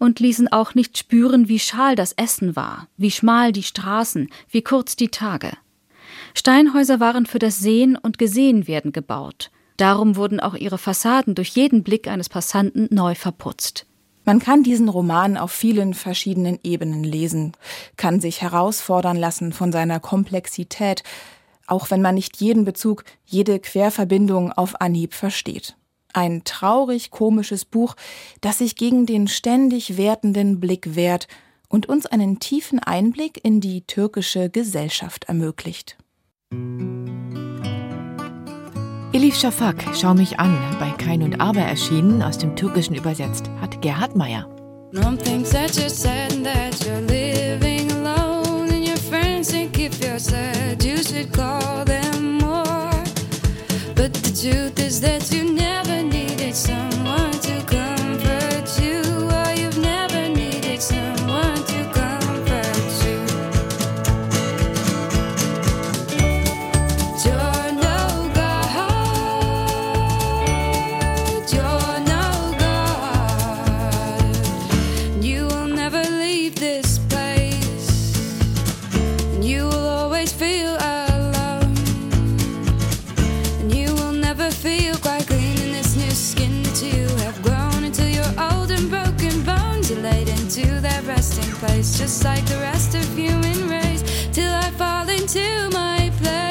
und ließen auch nicht spüren, wie schal das Essen war, wie schmal die Straßen, wie kurz die Tage. Steinhäuser waren für das Sehen und Gesehenwerden gebaut. Darum wurden auch ihre Fassaden durch jeden Blick eines Passanten neu verputzt. Man kann diesen Roman auf vielen verschiedenen Ebenen lesen, kann sich herausfordern lassen von seiner Komplexität, auch wenn man nicht jeden Bezug, jede Querverbindung auf Anhieb versteht. Ein traurig komisches Buch, das sich gegen den ständig wertenden Blick wehrt und uns einen tiefen Einblick in die türkische Gesellschaft ermöglicht. Elif Shafak, Schau mich an, bei Kein und Aber erschienen, aus dem Türkischen übersetzt, hat Gerhard Meyer. Mom thinks that you're sad and that you're living alone, and your friends think if you're sad you should call them more. But the truth is that you never needed someone to comfort you, or you've never needed someone to comfort you. You're no God, you're no God. You will never leave this place, and you will always feel alone, and you will never feel quite clean in this new skin that you have grown until you're old and broken bones. You're laid into that resting place, just like the rest of human race, till I fall into my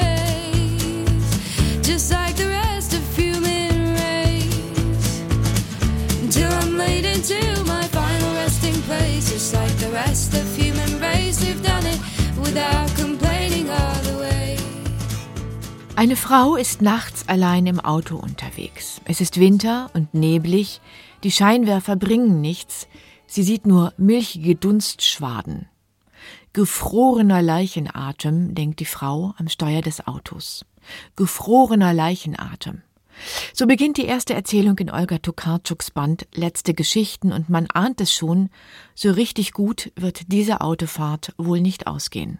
place, just like the rest of human race, until I'm laid into my final resting place, just like the rest of human race. We've done it without complaining all the way. Eine Frau ist nachts allein im Auto unterwegs. Es ist Winter und neblig, die Scheinwerfer bringen nichts, sie sieht nur milchige Dunstschwaden. Gefrorener Leichenatem, denkt die Frau am Steuer des Autos. Gefrorener Leichenatem. So beginnt die erste Erzählung in Olga Tokarczuks Band Letzte Geschichten, und man ahnt es schon, so richtig gut wird diese Autofahrt wohl nicht ausgehen.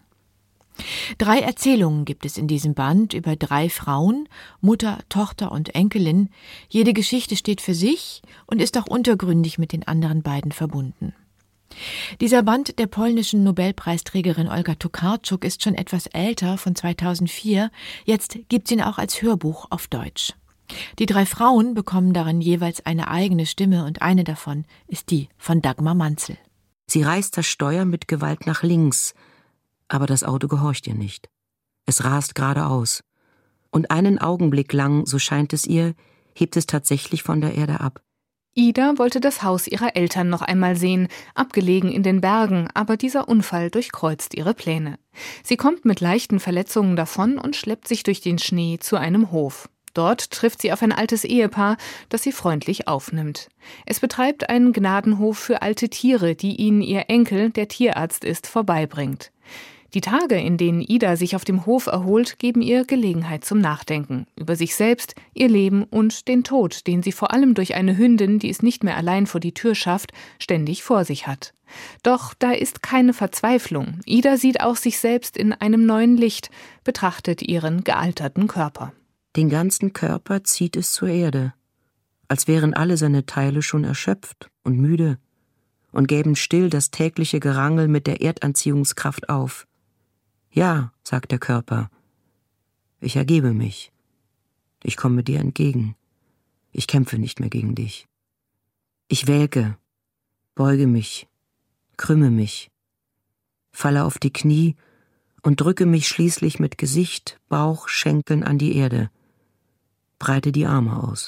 Drei Erzählungen gibt es in diesem Band über drei Frauen, Mutter, Tochter und Enkelin. Jede Geschichte steht für sich und ist auch untergründig mit den anderen beiden verbunden. Dieser Band der polnischen Nobelpreisträgerin Olga Tokarczuk ist schon etwas älter, von zweitausendvier. Jetzt gibt's ihn auch als Hörbuch auf Deutsch. Die drei Frauen bekommen darin jeweils eine eigene Stimme, und eine davon ist die von Dagmar Manzel. Sie reißt das Steuer mit Gewalt nach links, aber das Auto gehorcht ihr nicht. Es rast geradeaus. Und einen Augenblick lang, so scheint es ihr, hebt es tatsächlich von der Erde ab. Ida wollte das Haus ihrer Eltern noch einmal sehen, abgelegen in den Bergen, aber dieser Unfall durchkreuzt ihre Pläne. Sie kommt mit leichten Verletzungen davon und schleppt sich durch den Schnee zu einem Hof. Dort trifft sie auf ein altes Ehepaar, das sie freundlich aufnimmt. Es betreibt einen Gnadenhof für alte Tiere, die ihnen ihr Enkel, der Tierarzt ist, vorbeibringt. Die Tage, in denen Ida sich auf dem Hof erholt, geben ihr Gelegenheit zum Nachdenken über sich selbst, ihr Leben und den Tod, den sie vor allem durch eine Hündin, die es nicht mehr allein vor die Tür schafft, ständig vor sich hat. Doch da ist keine Verzweiflung. Ida sieht auch sich selbst in einem neuen Licht, betrachtet ihren gealterten Körper. Den ganzen Körper zieht es zur Erde, als wären alle seine Teile schon erschöpft und müde und gäben still das tägliche Gerangel mit der Erdanziehungskraft auf. Ja, sagt der Körper, ich ergebe mich. Ich komme dir entgegen. Ich kämpfe nicht mehr gegen dich. Ich welke, beuge mich, krümme mich, falle auf die Knie und drücke mich schließlich mit Gesicht, Bauch, Schenkeln an die Erde. Breite die Arme aus.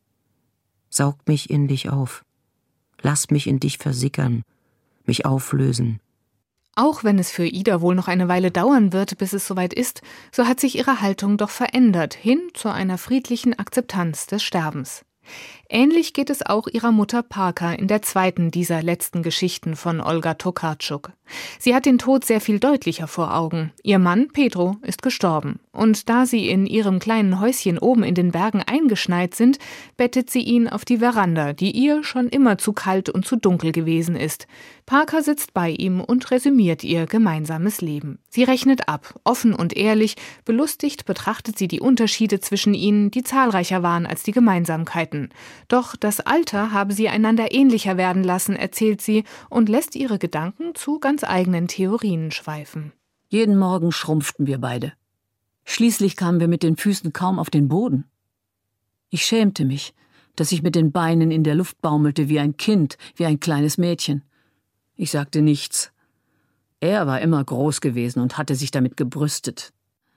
Saug mich in dich auf. Lass mich in dich versickern, mich auflösen. Auch wenn es für Ida wohl noch eine Weile dauern wird, bis es soweit ist, so hat sich ihre Haltung doch verändert, hin zu einer friedlichen Akzeptanz des Sterbens. Ähnlich geht es auch ihrer Mutter Parka in der zweiten dieser letzten Geschichten von Olga Tokarczuk. Sie hat den Tod sehr viel deutlicher vor Augen. Ihr Mann, Pedro, ist gestorben. Und da sie in ihrem kleinen Häuschen oben in den Bergen eingeschneit sind, bettet sie ihn auf die Veranda, die ihr schon immer zu kalt und zu dunkel gewesen ist. Parka sitzt bei ihm und resümiert ihr gemeinsames Leben. Sie rechnet ab, offen und ehrlich, belustigt betrachtet sie die Unterschiede zwischen ihnen, die zahlreicher waren als die Gemeinsamkeiten. Doch das Alter habe sie einander ähnlicher werden lassen, erzählt sie und lässt ihre Gedanken zu ganz eigenen Theorien schweifen. Jeden Morgen schrumpften wir beide. Schließlich kamen wir mit den Füßen kaum auf den Boden. Ich schämte mich, dass ich mit den Beinen in der Luft baumelte wie ein Kind, wie ein kleines Mädchen. Ich sagte nichts. Er war immer groß gewesen und hatte sich damit gebrüstet.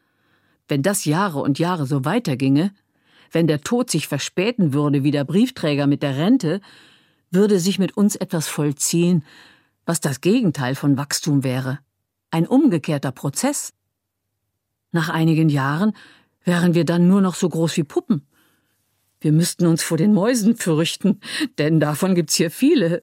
Wenn das Jahre und Jahre so weiterginge, wenn der Tod sich verspäten würde wie der Briefträger mit der Rente, würde sich mit uns etwas vollziehen, was das Gegenteil von Wachstum wäre. Ein umgekehrter Prozess. Nach einigen Jahren wären wir dann nur noch so groß wie Puppen. Wir müssten uns vor den Mäusen fürchten, denn davon gibt's hier viele.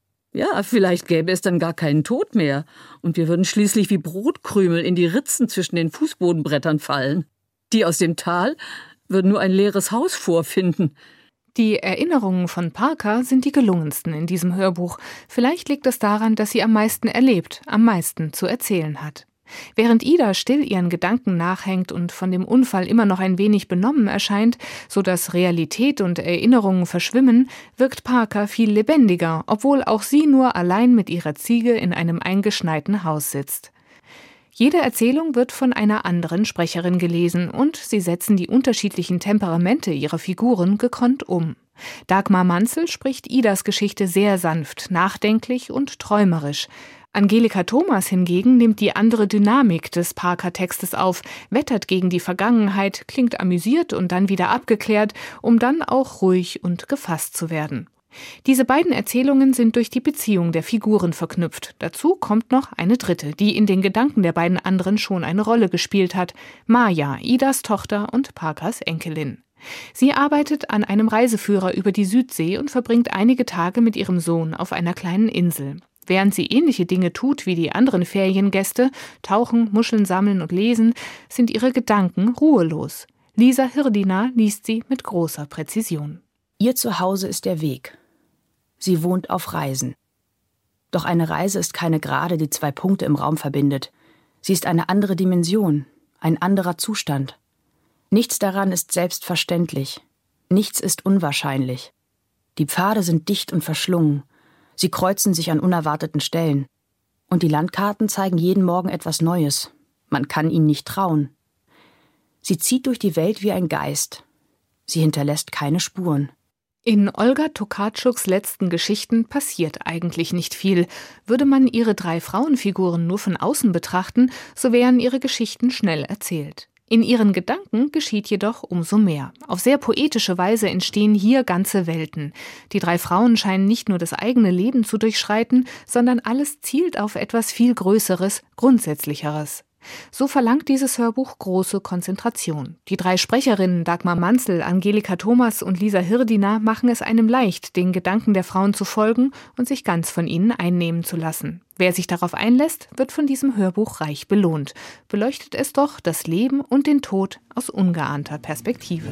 Ja, vielleicht gäbe es dann gar keinen Tod mehr und wir würden schließlich wie Brotkrümel in die Ritzen zwischen den Fußbodenbrettern fallen. Die aus dem Tal würden nur ein leeres Haus vorfinden. Die Erinnerungen von Parker sind die gelungensten in diesem Hörbuch. Vielleicht liegt es daran, dass sie am meisten erlebt, am meisten zu erzählen hat. Während Ida still ihren Gedanken nachhängt und von dem Unfall immer noch ein wenig benommen erscheint, so dass Realität und Erinnerungen verschwimmen, wirkt Parker viel lebendiger, obwohl auch sie nur allein mit ihrer Ziege in einem eingeschneiten Haus sitzt. Jede Erzählung wird von einer anderen Sprecherin gelesen und sie setzen die unterschiedlichen Temperamente ihrer Figuren gekonnt um. Dagmar Manzel spricht Idas Geschichte sehr sanft, nachdenklich und träumerisch. Angelika Thomas hingegen nimmt die andere Dynamik des Parker-Textes auf, wettert gegen die Vergangenheit, klingt amüsiert und dann wieder abgeklärt, um dann auch ruhig und gefasst zu werden. Diese beiden Erzählungen sind durch die Beziehung der Figuren verknüpft. Dazu kommt noch eine dritte, die in den Gedanken der beiden anderen schon eine Rolle gespielt hat: Maja, Idas Tochter und Parkers Enkelin. Sie arbeitet an einem Reiseführer über die Südsee und verbringt einige Tage mit ihrem Sohn auf einer kleinen Insel. Während sie ähnliche Dinge tut wie die anderen Feriengäste, tauchen, Muscheln sammeln und lesen, sind ihre Gedanken ruhelos. Lisa Hirdina liest sie mit großer Präzision. Ihr Zuhause ist der Weg. Sie wohnt auf Reisen. Doch eine Reise ist keine Gerade, die zwei Punkte im Raum verbindet. Sie ist eine andere Dimension, ein anderer Zustand. Nichts daran ist selbstverständlich. Nichts ist unwahrscheinlich. Die Pfade sind dicht und verschlungen. Sie kreuzen sich an unerwarteten Stellen. Und die Landkarten zeigen jeden Morgen etwas Neues. Man kann ihnen nicht trauen. Sie zieht durch die Welt wie ein Geist. Sie hinterlässt keine Spuren. In Olga Tokarczuks letzten Geschichten passiert eigentlich nicht viel. Würde man ihre drei Frauenfiguren nur von außen betrachten, so wären ihre Geschichten schnell erzählt. In ihren Gedanken geschieht jedoch umso mehr. Auf sehr poetische Weise entstehen hier ganze Welten. Die drei Frauen scheinen nicht nur das eigene Leben zu durchschreiten, sondern alles zielt auf etwas viel Größeres, Grundsätzlicheres. So verlangt dieses Hörbuch große Konzentration. Die drei Sprecherinnen Dagmar Manzel, Angelika Thomas und Lisa Hirdina machen es einem leicht, den Gedanken der Frauen zu folgen und sich ganz von ihnen einnehmen zu lassen. Wer sich darauf einlässt, wird von diesem Hörbuch reich belohnt. Beleuchtet es doch das Leben und den Tod aus ungeahnter Perspektive.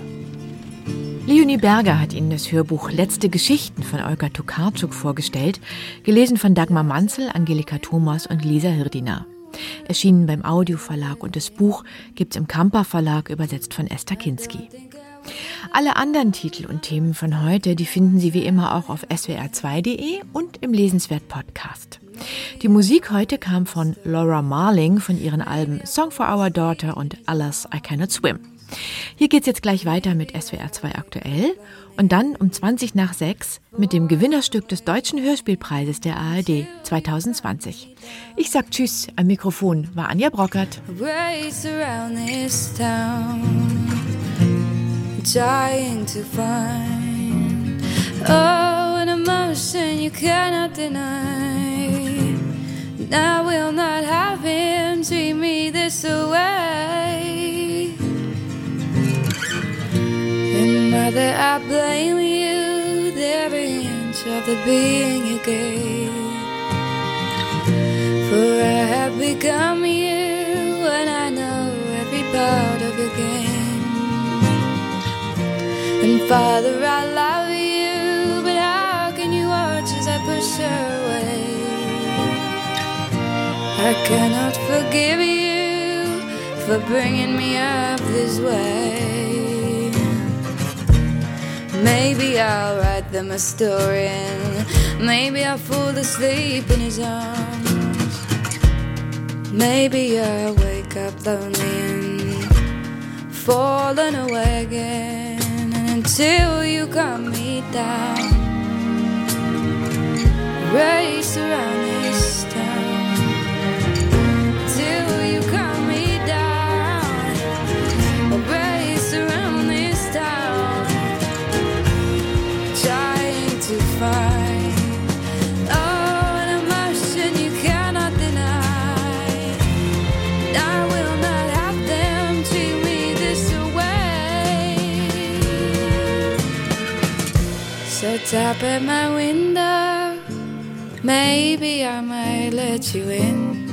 Leonie Berger hat Ihnen das Hörbuch Letzte Geschichten von Olga Tokarczuk vorgestellt, gelesen von Dagmar Manzel, Angelika Thomas und Lisa Hirdina. Erschienen beim Audioverlag und das Buch gibt's im Kamper Verlag, übersetzt von Esther Kinski. Alle anderen Titel und Themen von heute, die finden Sie wie immer auch auf s w r zwei punkt de und im Lesenswert-Podcast. Die Musik heute kam von Laura Marling von ihren Alben Song for Our Daughter und Alas, I Cannot Swim. Hier geht's jetzt gleich weiter mit S W R zwei aktuell und dann um zwanzig nach sechs mit dem Gewinnerstück des Deutschen Hörspielpreises der A R D zwanzig zwanzig. Ich sag Tschüss, am Mikrofon war Anja Brockert. Race around this town, trying to find oh, an emotion you cannot deny. I will not have him treat me this way. And mother, I blame you, every inch of the being you gave. For I have become you, and I know every part of your game. And Father, I love you, but how can you watch as I push her away? I cannot forgive you for bringing me up this way. Maybe I'll write them a story and maybe I'll fall asleep in his arms. Maybe I'll wake up lonely and fallen away again. And until you calm me down, race around this town. Till you calm me down, race around this town. Trying to find oh, an emotion you cannot deny. And I will not have them treat me this way. So tap at my window, maybe I might let you in.